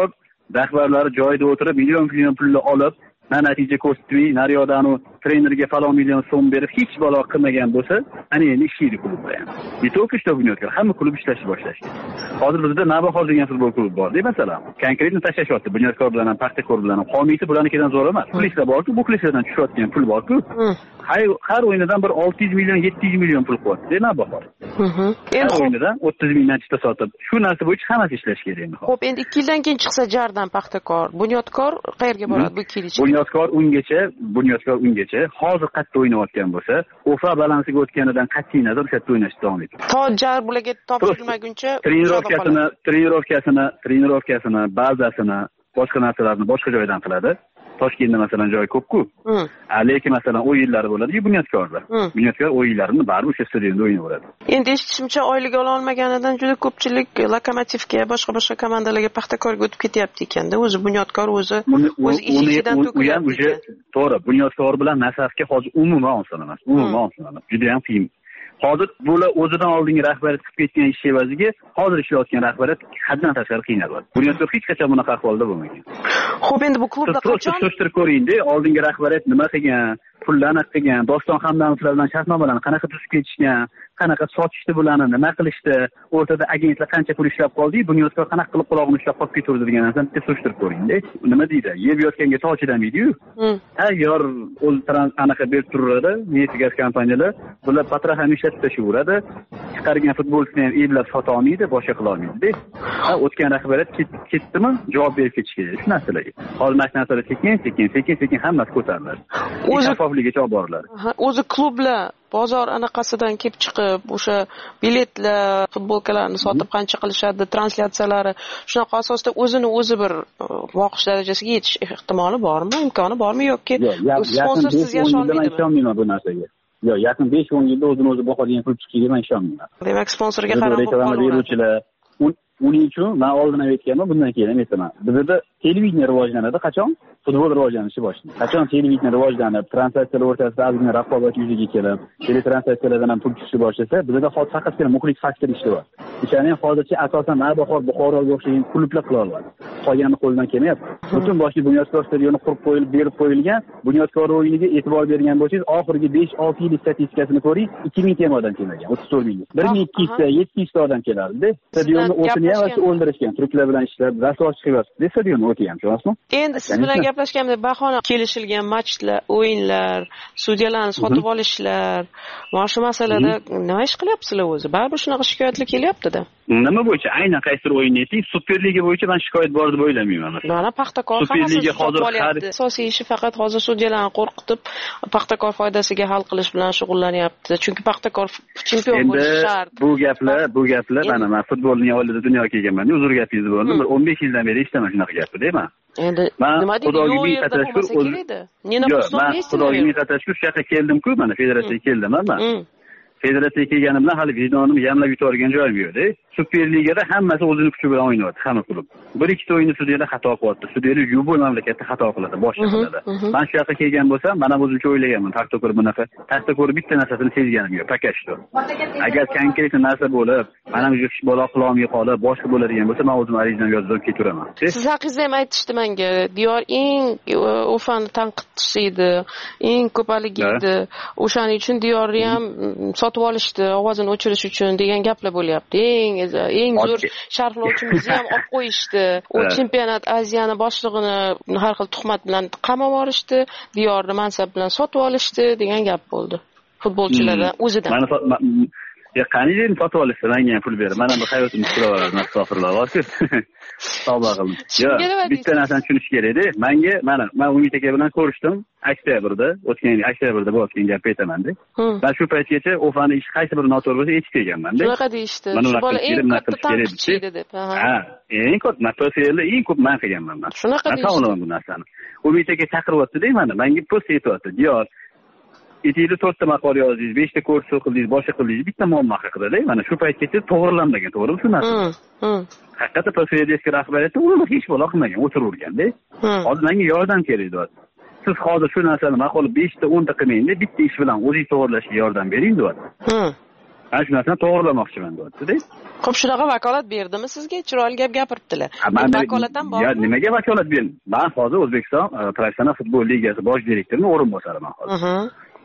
rahbarlari joyida o'tirib million million pulni olib na natija ko'rsatmay naryodanu trenerga falon million so'm berib hech balo qilmagan bo'lsa ana endi ishlaydi klubda ham не только что bunyodkor hamma klub ishlashni boshlashdi. Hozir bizda Navbahor degan futbol klubi bor deb masalan konkretni tashlashyapti bunyodkor bilan ham Paxtakor bilan ham qomiyati bularnikidan zo'r emas. Pullar borku, bu pullardan tushayotgan pul borku. Har har o'yinidan bir olti yuz million yetti yuz million pul qo'yadi Navbahor. Endi o'yinidan o'ttiz mingdan chita sotib shu narsa bo'yicha hammasi ishlash kerak endi. Xo'p, endi ikki yildan keyin chiqsa jardan Paxtakor, bunyodkor qayerga boradi bu ikki yil ichida? Bunyodkor ungacha, bunyodkor ungacha hozir qayerda o'ynayotgan bo'lsa, O'fa balansiga o'tganidan qat'iy nazar o'sha yerda o'ynashni davom etadi. To jar bularga topshirilmaguncha trenirovkasini, trenirovkasini, trenirovkasini, bazasini, boshqa narsalarni boshqa joydan qiladi. Toshkentda masalan joy ko'p-ku. Lekin masalan o'yinlari bo'ladi-ku bunyodkorlar. Bunyodkor o'yinlarini baribir o'sha stadionda o'ynayveradi. Endi eshitishimcha oylik ola olmaganidan juda ko'pchilik Lokomotivga, boshqa-boshqa komandalarga Paxtakorga o'tib ketyapti ekanda. O'zi bunyodkor o'zi o'z ishidan to'kayapti. To'g'ri, bunyodkor bilan Nasafga hozir umuman oson emas. Umuman oson emas. Juda ham qiyin. Hozir bular o'zidan oldingi rahbariyat qilib ketgan ish evaziga hozir ishlayotgan rahbariyat haddan tashqari qiynaladi. Bunyodkor hech qachon bunaqa ahvolda bo'lmagan. Xo'p, endi bu klubda qachon surishtirib ko'ring-da, oldingi rahbariyat nima qilgan, pullarni qilgan, Doston Hamdamovlar bilan shartnomalarni qanaqa tuzib ketishgan, qanaqa sotishdi bularni, nima qilishdi, o'rtada agentlar qancha pul ishlab qoldi, bunyodkor qanaqa qilib qulog'ini ushlab qolib ketaverdi degan narsani bitta surishtirib ko'ring-da. Nima deydi? Yeb yotganga tog' chidamaydi-yu. Tayyor o'z anaqa berib turadi, neft gaz kompaniyalar, bular patroq ham ishlatib tashlayveradi. Chiqargan futbolchini ham eblab sota olmaydi, boshqa qila olmaydi-da. Ha, o'tgan rahbariyat ketdimi, javob berib ketish kerak shu narsalarga. Hozir mana shu narsalar sekin, sekin, sekin, sekin hammasi ko'tariladi. O'zi shafofligicha olib boriladi. O'zi klublar bozor anaqasidan kelib chiqib, o'sha biletlar, futbolkalarni sotib qancha qilishadi, translyatsiyalari, shunaqa asosda o'zini o'zi bir voqish darajasiga yetish ehtimoli bormi, imkoni bormi yoki sponsorsiz yasha olmaydimi? Bu narsaga. Yo'q, yaqin besh o'n yilda o'zini o'zi boqadigan klub chiqishiga men ishonmayman. Demak, sponsorga qarab beruvchilar uning uchun men oldin aytganman, bundan keyin ham aytaman. Bizda televideniya rivojlanadi qachon? Futbol rivojlanishi boshlanadi. Qachon televideniya rivojlanib, translyatsiyalar o'rtasida ozgina raqobat yuzaga kelib, teletranslyatsiyalardan ham pul chiqishni boshlasa, bizda hozir faqatgina muxlis faktor ishlayapti. O'shani ham hozircha asosan Navbahor, Buxoroga o'xshagan klublar qila oladi. Qolgani qo'ldan kelmayapti. Butun boshli bunyodkor stadioni qurib qo'yilib, berib qo'yilgan, bunyodkor o'yiniga e'tibor bergan bo'lsangiz, oxirgi besh olti yil statistikasini ko'ring, ikki ming ta odam kelmagan, o'ttiz to'rt ming. bir ming ikki yuz ta, yetti yuz ta odam keladi-da. Stadionni o'tini ham o'ldirishgan, turklar bilan ishlab, rasos chiqyapti. Stadionni o'ti ham, ko'rasizmi? Endi siz bilan gaplashganda bahona kelishilgan matchlar, o'yinlar, sudyalarni sotib olishlar, mana shu masalada nima ish qilyapsizlar o'zi? Baribir shunaqa shikoyatlar kelyapti-da. Nima bo'yicha? Aynan qaysi o'yinni ayting, Superliga bo'yicha men shikoyat bor deb o'ylamayman. Mana Paxtakor Superliga hozir asosiy ishi faqat hozir sudyalarni qo'rqitib, Paxtakor foydasiga hal qilish bilan shug'ullanyapti. Chunki Paxtakor chempion bo'lishi shart. Bu gaplar, bu gaplar mana men futbolning oldida dunyoga kelganman. Uzr gapingiz bo'ldi. Bir o'n besh yildan beri eshitaman shunaqa gapni, deyman. Endi nima deydi? Xudoga ming tashakkur o'zi. Nima Xudoga ming tashakkur, shu yoqqa keldim-ku, mana federatsiyaga keldim men. Federatsiyaga kelganim bilan hali vijdonim yamlab yuborgan joyim yo'q-da. Superligada hammasi o'zini kuchi bilan o'ynayapti, hamma klub. Bir ikkita o'yinni sudyalar xato qilyapti. Sudyalar yuboy mamlakatda xato qiladi, boshqa qiladi. Men shu yoqqa kelgan bo'lsam, mana o'zimcha o'ylaganman, Paxtakor bunaqa. Paxtakor bitta narsasini sezganim yo'q, pakashto. Agar konkret narsa bo'lib, mana shu ish bola qila olmay qolib, boshqa bo'ladigan bo'lsa, men o'zim arizam yozib ketiraman. Siz haqingizda ham aytishdi menga, Diyor eng O'fani tanqidchisi, eng ko'paligi edi. O'shaning uchun Diyorni ham sotib olishdi, ovozini o'chirish uchun degan gaplar bo'lyapti. Eng eng zo'r sharhlovchimizni ham olib qo'yishdi. U chempionat Aziyani boshlig'ini har xil tuhmat bilan qamab yuborishdi, Diyorni mansab bilan sotib olishdi degan gap bo'ldi. Futbolchilardan o'zidan. Ya qanday sotib olishdi, menga ham pul berib. Mana bu hayotimni quraveradi, astag'firullah. Tavba qildim. Yo'q, bitta narsani tushunish kerak-da. Menga mana men Umid aka bilan ko'rishdim. Oktyabrda, o'tgan oktyabrda bo'lgan gapni aytaman-da. Ben shu paytgacha O'fani ish qaysi bir noto'g'ri bo'lsa aytib kelganman-da. Shunaqa deyishdi. Shu bola eng katta tanqidchi edi deb. Ha, eng katta nafsiyatli eng ko'p men qilganman men. Shunaqa deyishdi. Bu narsani. Umid aka chaqiryapti-da mana. Menga post aytyapti. Diyor Etikli to'rtta maqol yozdingiz, beshta kurs o'qildingiz, boshqa qildingiz, bitta muammo haqida-da. Mana shu paytgacha to'g'rilanmagan, to'g'rimi shu narsa? Haqiqatda P S V rahbariyati uni hech bo'la qilmagan, o'tiravergan-da. Hozir menga yordam kerak deyapti. Siz hozir shu narsani maqol beshta o'nta qilmang-da, bitta ish bilan o'zingiz to'g'rilashga yordam bering deyapti. ana shu narsani to'g'irlamoqchiman deyapti-da. Xo'p, shunaqa vakolat berdimi sizga? Chiroyli gap gapiribdilar. Vakolat ham bormi? Nimaga vakolat berdim? Men hozir O'zbekiston professional futbol ligasi bosh direktorining o'rinbosariman hozir.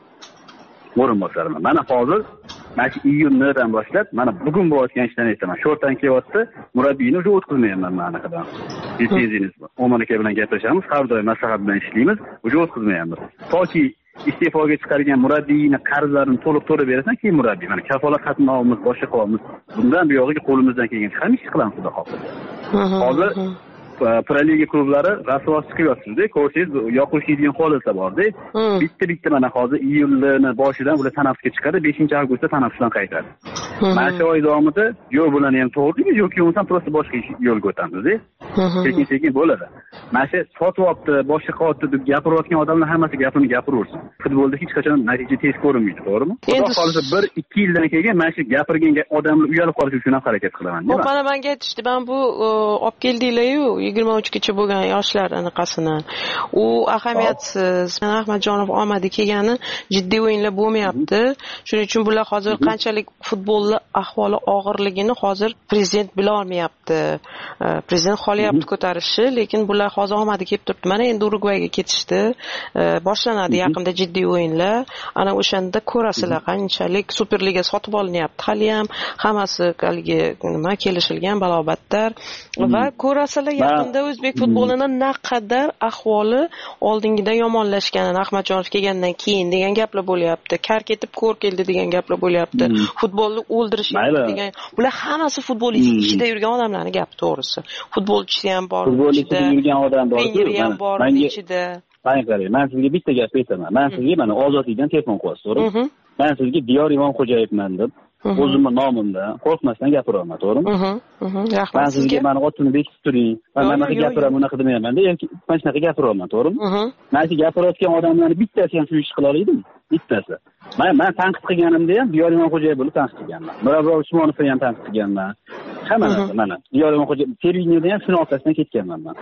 O'rinbosariman. Mana hozir mana shu iyundan boshlab mana bugun bo'layotgan ishdan aytaman. Sho'rtan kelyapti, murabbiyni уже o'tkazmayman men anaqadan. Yetingiz Omon aka bilan gaplashamiz, har doim maslahat bilan ishlaymiz, уже o'tkazmaymiz. Toki iste'foga chiqargan murabbiyni qarzlarini to'liq to'lab berasan, keyin murabbiy. Mana kafolat xatni olamiz, boshqa qilamiz. Bundan buyog'iga qo'limizdan kelgan hamma ish qilamiz xudo xohlasa. Hozir Proliga klublari rasvos chiqyapti-da, ko'rsangiz yoqishadigan holatlar bor-da. Bitta-bitta mana hozir iyulning boshidan ular tanaffusga chiqadi, beshinchi avgustda tanaffusdan qaytadi. Mana shu oy davomida yo'q bularni ham to'g'rimi, yo'q bo'lmasa prosta boshqa yo'lga o'tamiz-da. Sekin-sekin bo'ladi. Mana shu sotyapti, boshqa qilyapti deb gapirayotgan odamlar hammasi gapini gapiraversin. Futbolda hech qachon natija tez ko'rinmaydi, to'g'rimi? Xudo xolisa bir ikki yildan keyin mana shu gapirgan odamlar uyalib qolish uchun ham harakat qilaman. Xo'p, mana menga aytishdi, men bu olib keldinglar-yu, yigirma uchgacha bo'lgan yoshlar anaqasini. U ahamiyatsiz. Ahmadjonov omadi kelgani jiddiy o'yinlar bo'lmayapti. Shuning uchun bular hozir qanchalik futbolni ahvoli og'irligini hozir prezident bila olmayapti. Prezident xohlayapti ko'tarishni, lekin bular hozir omadi kelib turibdi. Mana endi Urugvayga ketishdi. Boshlanadi yaqinda jiddiy o'yinlar. Ana o'shanda ko'rasizlar qanchalik Superliga sotib olinyapti. Hali ham hammasi haligi nima kelishilgan balobatlar va ko'rasizlar yaqinda o'zbek futbolini naqadar ahvoli oldingidan yomonlashganini Ahmadjonov kelgandan keyin degan gaplar bo'lyapti. Kar ketib ko'r keldi degan gaplar bo'lyapti. Futbolni o'ldirish degan. Bular hammasi futbol ichida yurgan odamlarning gapi to'g'risi. Futbolchisi ham bor, futbol ichida yurgan odam bor, ham bor ichida. Mana qarang, men sizga bitta gap aytaman. Men sizga mana Ozodlikdan telefon qilyapsiz, to'g'rimi? Men sizga Diyor Imomxo'jayevman deb o'zimning nomimdan qo'rqmasdan gapiraman, to'g'rimi? Men sizga mani otimni bekitib turing. Men bunaqa gapiraman, bunaqa demayman-da, yoki men shunaqa gapiraman, to'g'rimi? Men shu gapirayotgan odamlarning bittasi ham shu ish qila oladimi? Bittasi. Men men tanqid qilganimda ham Diyor Imomxo'jayev bo'lib tanqid qilganman. Mirabror Usmonovni ham tanqid qilganman. Hamma narsa mana Diyor Imomxo'jayev televideniyada ham shuni orqasidan ketganman men.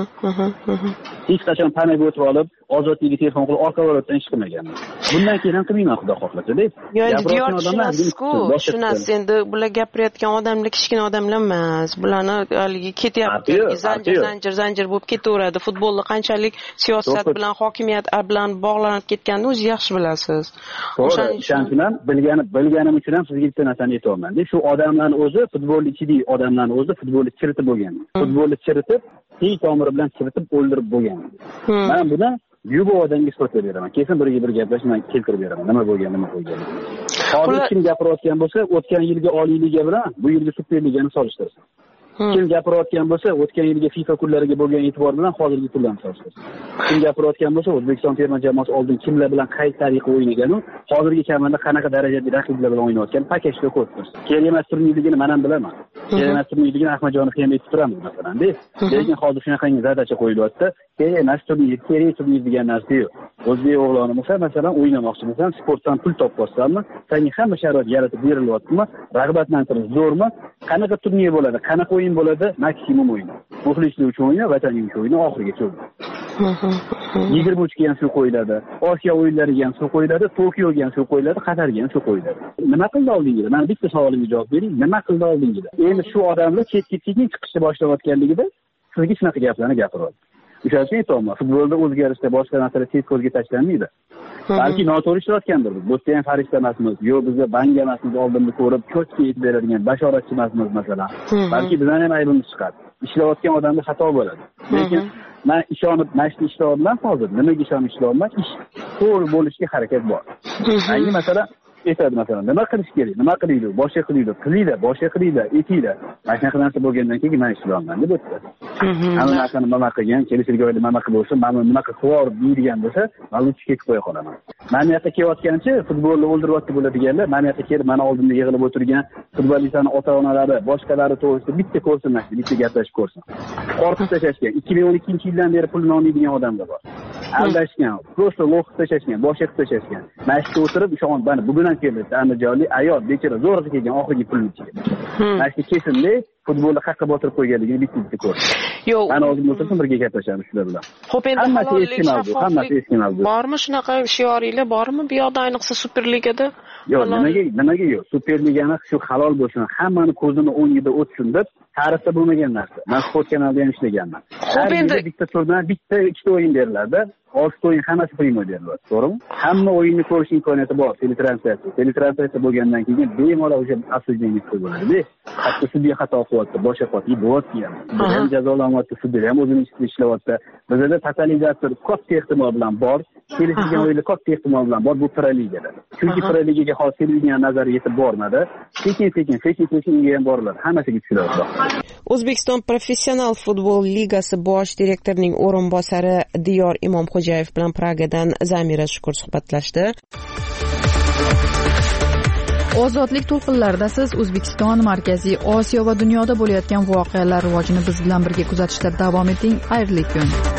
Hech qachon panaga o'tib olib, Ozodlikka telefon qilib orqa varotdan ish qilmaganman. Bundan keyin ham qilmayman, xudo xohlasa-da. Gapirayotgan odamlar-ku, shunasi endi bular gapirayotgan odamlar kichkina odamlar emas. Bularni haligi ketyapti, zanjir zanjir zanjir bo'lib ketaveradi. Futbolni qanchalik siyosat bilan, hokimiyat bilan bog'lanib ketganini o'zingiz yaxshi bilasiz. O'shaning uchun ham bilganim bilganim uchun ham sizga bitta narsani aytayapman-da. Shu odamlarning o'zi futbol ichidagi odamlarning o'zi futbolni chiritib bo'lgan. Futbolni chiritib, tey tomiri bilan chiritib o'ldirib bo'lgan. Men buni yubo odamga isbotlab beraman. Kesin biriga bir gaplashib men keltirib beraman. Nima bo'lgan, nima bo'lgan. Hozir kim gapirayotgan bo'lsa, o'tgan yilgi Oliy Liga bilan bu yilgi Superligani solishtirsin. Kim gapirayotgan bo'lsa, o'tgan yilgi FIFA kunlariga bo'lgan e'tibor bilan hozirgi kunlarni solishtirsin. Kim gapirayotgan bo'lsa, O'zbekiston terma jamoasi oldin kimlar bilan qay tariqa o'ynagan-u, hozirgi kamanda qanaqa darajada raqiblar bilan o'ynayotgan paketda ko'rib. Kerak turnirligini men ham bilaman. Kerak turnirligini Ahmadjonov ham aytib turamiz masalan-da. Lekin hozir shunaqangi zadacha qo'yilyapti. Kerak turnir, kerak turnir degan narsa yo'q. O'zbek o'g'loni bo'lsa, masalan, o'ynamoqchi bo'lsan, sportdan pul topib senga hamma sharoit yaratib berilyaptimi? Rag'batlantirish zo'rmi? Qanaqa turnir bo'ladi? Qanaqa o'yin bo'ladi? Maksimum o'yin. Muxlislik uchun o'yin, vataning uchun o'yin oxirigacha o'yin. yigirma uchga ham shu qo'yiladi. Osiyo o'yinlariga ham shu qo'yiladi, Tokioga ham shu qo'yiladi, Qatarga ham shu qo'yiladi. Nima qildi oldingida? Men bitta savolimga javob bering. Nima qildi oldingida? Endi shu odamlar chet-ketga chiqishni boshlayotganligida sizga shunaqa gaplarni gapiryapti. O'shaning uchun aytaman, futbolda o'zgarishda boshqa narsalar tez ko'zga tashlanmaydi. Balki noto'g'ri ishlayotgandir. Bu ham farishta emasmiz, yo'q bizga banga emasmiz, oldinni ko'rib ko'chga yetib beradigan bashoratchi emasmiz masalan. Balki bizdan ham aybimiz chiqadi. Ishlayotgan odamda xato bo'ladi. Lekin men ishonib, mashina ishlayapman hozir. Nimaga ishonib ishlayapman? Ish to'g'ri bo'lishiga harakat bor. Yangi masalan aytadi masalan, nima qilish kerak? Nima qilaylik? Boshqa qilaylik, qilinglar, boshqa qilinglar, etinglar. Mana shunaqa narsa bo'lgandan keyin men ishlayman deb o'tdi. Hamma narsani nima qilgan, kelishilgan oyda nima qilib bo'lsa, mana nima qilib qo'yar deydigan bo'lsa, men uch ketib qo'ya qolaman. Men bu yerga kelayotgancha futbolni o'ldiryapti bo'ladiganlar, men bu yerga kelib, mana oldimda yig'ilib o'tirgan futbolchilarning ota-onalari, boshqalari to'g'risida bitta ko'rsinlar, bitta gaplashib ko'rsin. Qo'rqib tashlashgan, ikki ming o'n ikkinchi yildan beri pulni olmaydigan odamlar bor. Aldashgan, prosta lo'qib tashlashgan, boshqa qilib tashlashgan. Mashqqa o'tirib, ishon, mana bugun ham keldi, andijonlik ayol bechora zo'rg'a kelgan oxirgi pulni ichiga. Mashqqa kesinlik futbolni haqqa botirib qo'yganligini bitta-bitta ko'rdi. yo'q, ana hozir o'tirsin birga gaplashamiz shular bilan. xo'p, endi hammasi eski mavzu, hammasi eski mavzu. Bormi shunaqa shioringlar bormi bu yoqda, ayniqsa Superligada? Yo'q, nimaga nimaga yo'q? Superligani shu halol bo'lsin, hammani ko'zini o'ngida o'tsin deb tarixda bo'lmagan narsa. Men sport kanalida ham ishlaganman. Xo'p, endi bitta turdan bitta ikkita o'yin beriladi. olti o'yin hammasi primo beriladi, to'g'rimi? Hamma o'yinni ko'rish imkoniyati bor, teletranslyatsiya. Teletranslyatsiya bo'lgandan keyin bemalol o'sha осуждение bo'ladi. Hatto sudya xato qilyapti, boshqa qotib bo'lyapti ham. Ham jazolanyapti, sudya ham o'zining ishida ishlayapti. Bizda totalizator katta ehtimol bilan bor, kelishilgan o'yinlar katta ehtimol bilan bor bu Pro Ligada. Chunki Pro Ligaga hozir televideniya nazari yetib bormadi. Sekin-sekin, sekin-sekin unga ham boriladi. Hammasiga tushiladi. O'zbekiston Professional futbol ligasi bosh direktorining o'rinbosari Diyor Imomxo'jayev bilan Pragadan Zamira Shukur suhbatlashdi. Ozodlik to'lqinlarida siz O'zbekiston, Markaziy Osiyo va dunyoda bo'layotgan voqealar rivojini biz bilan birga kuzatishda davom eting. Xayrli kun.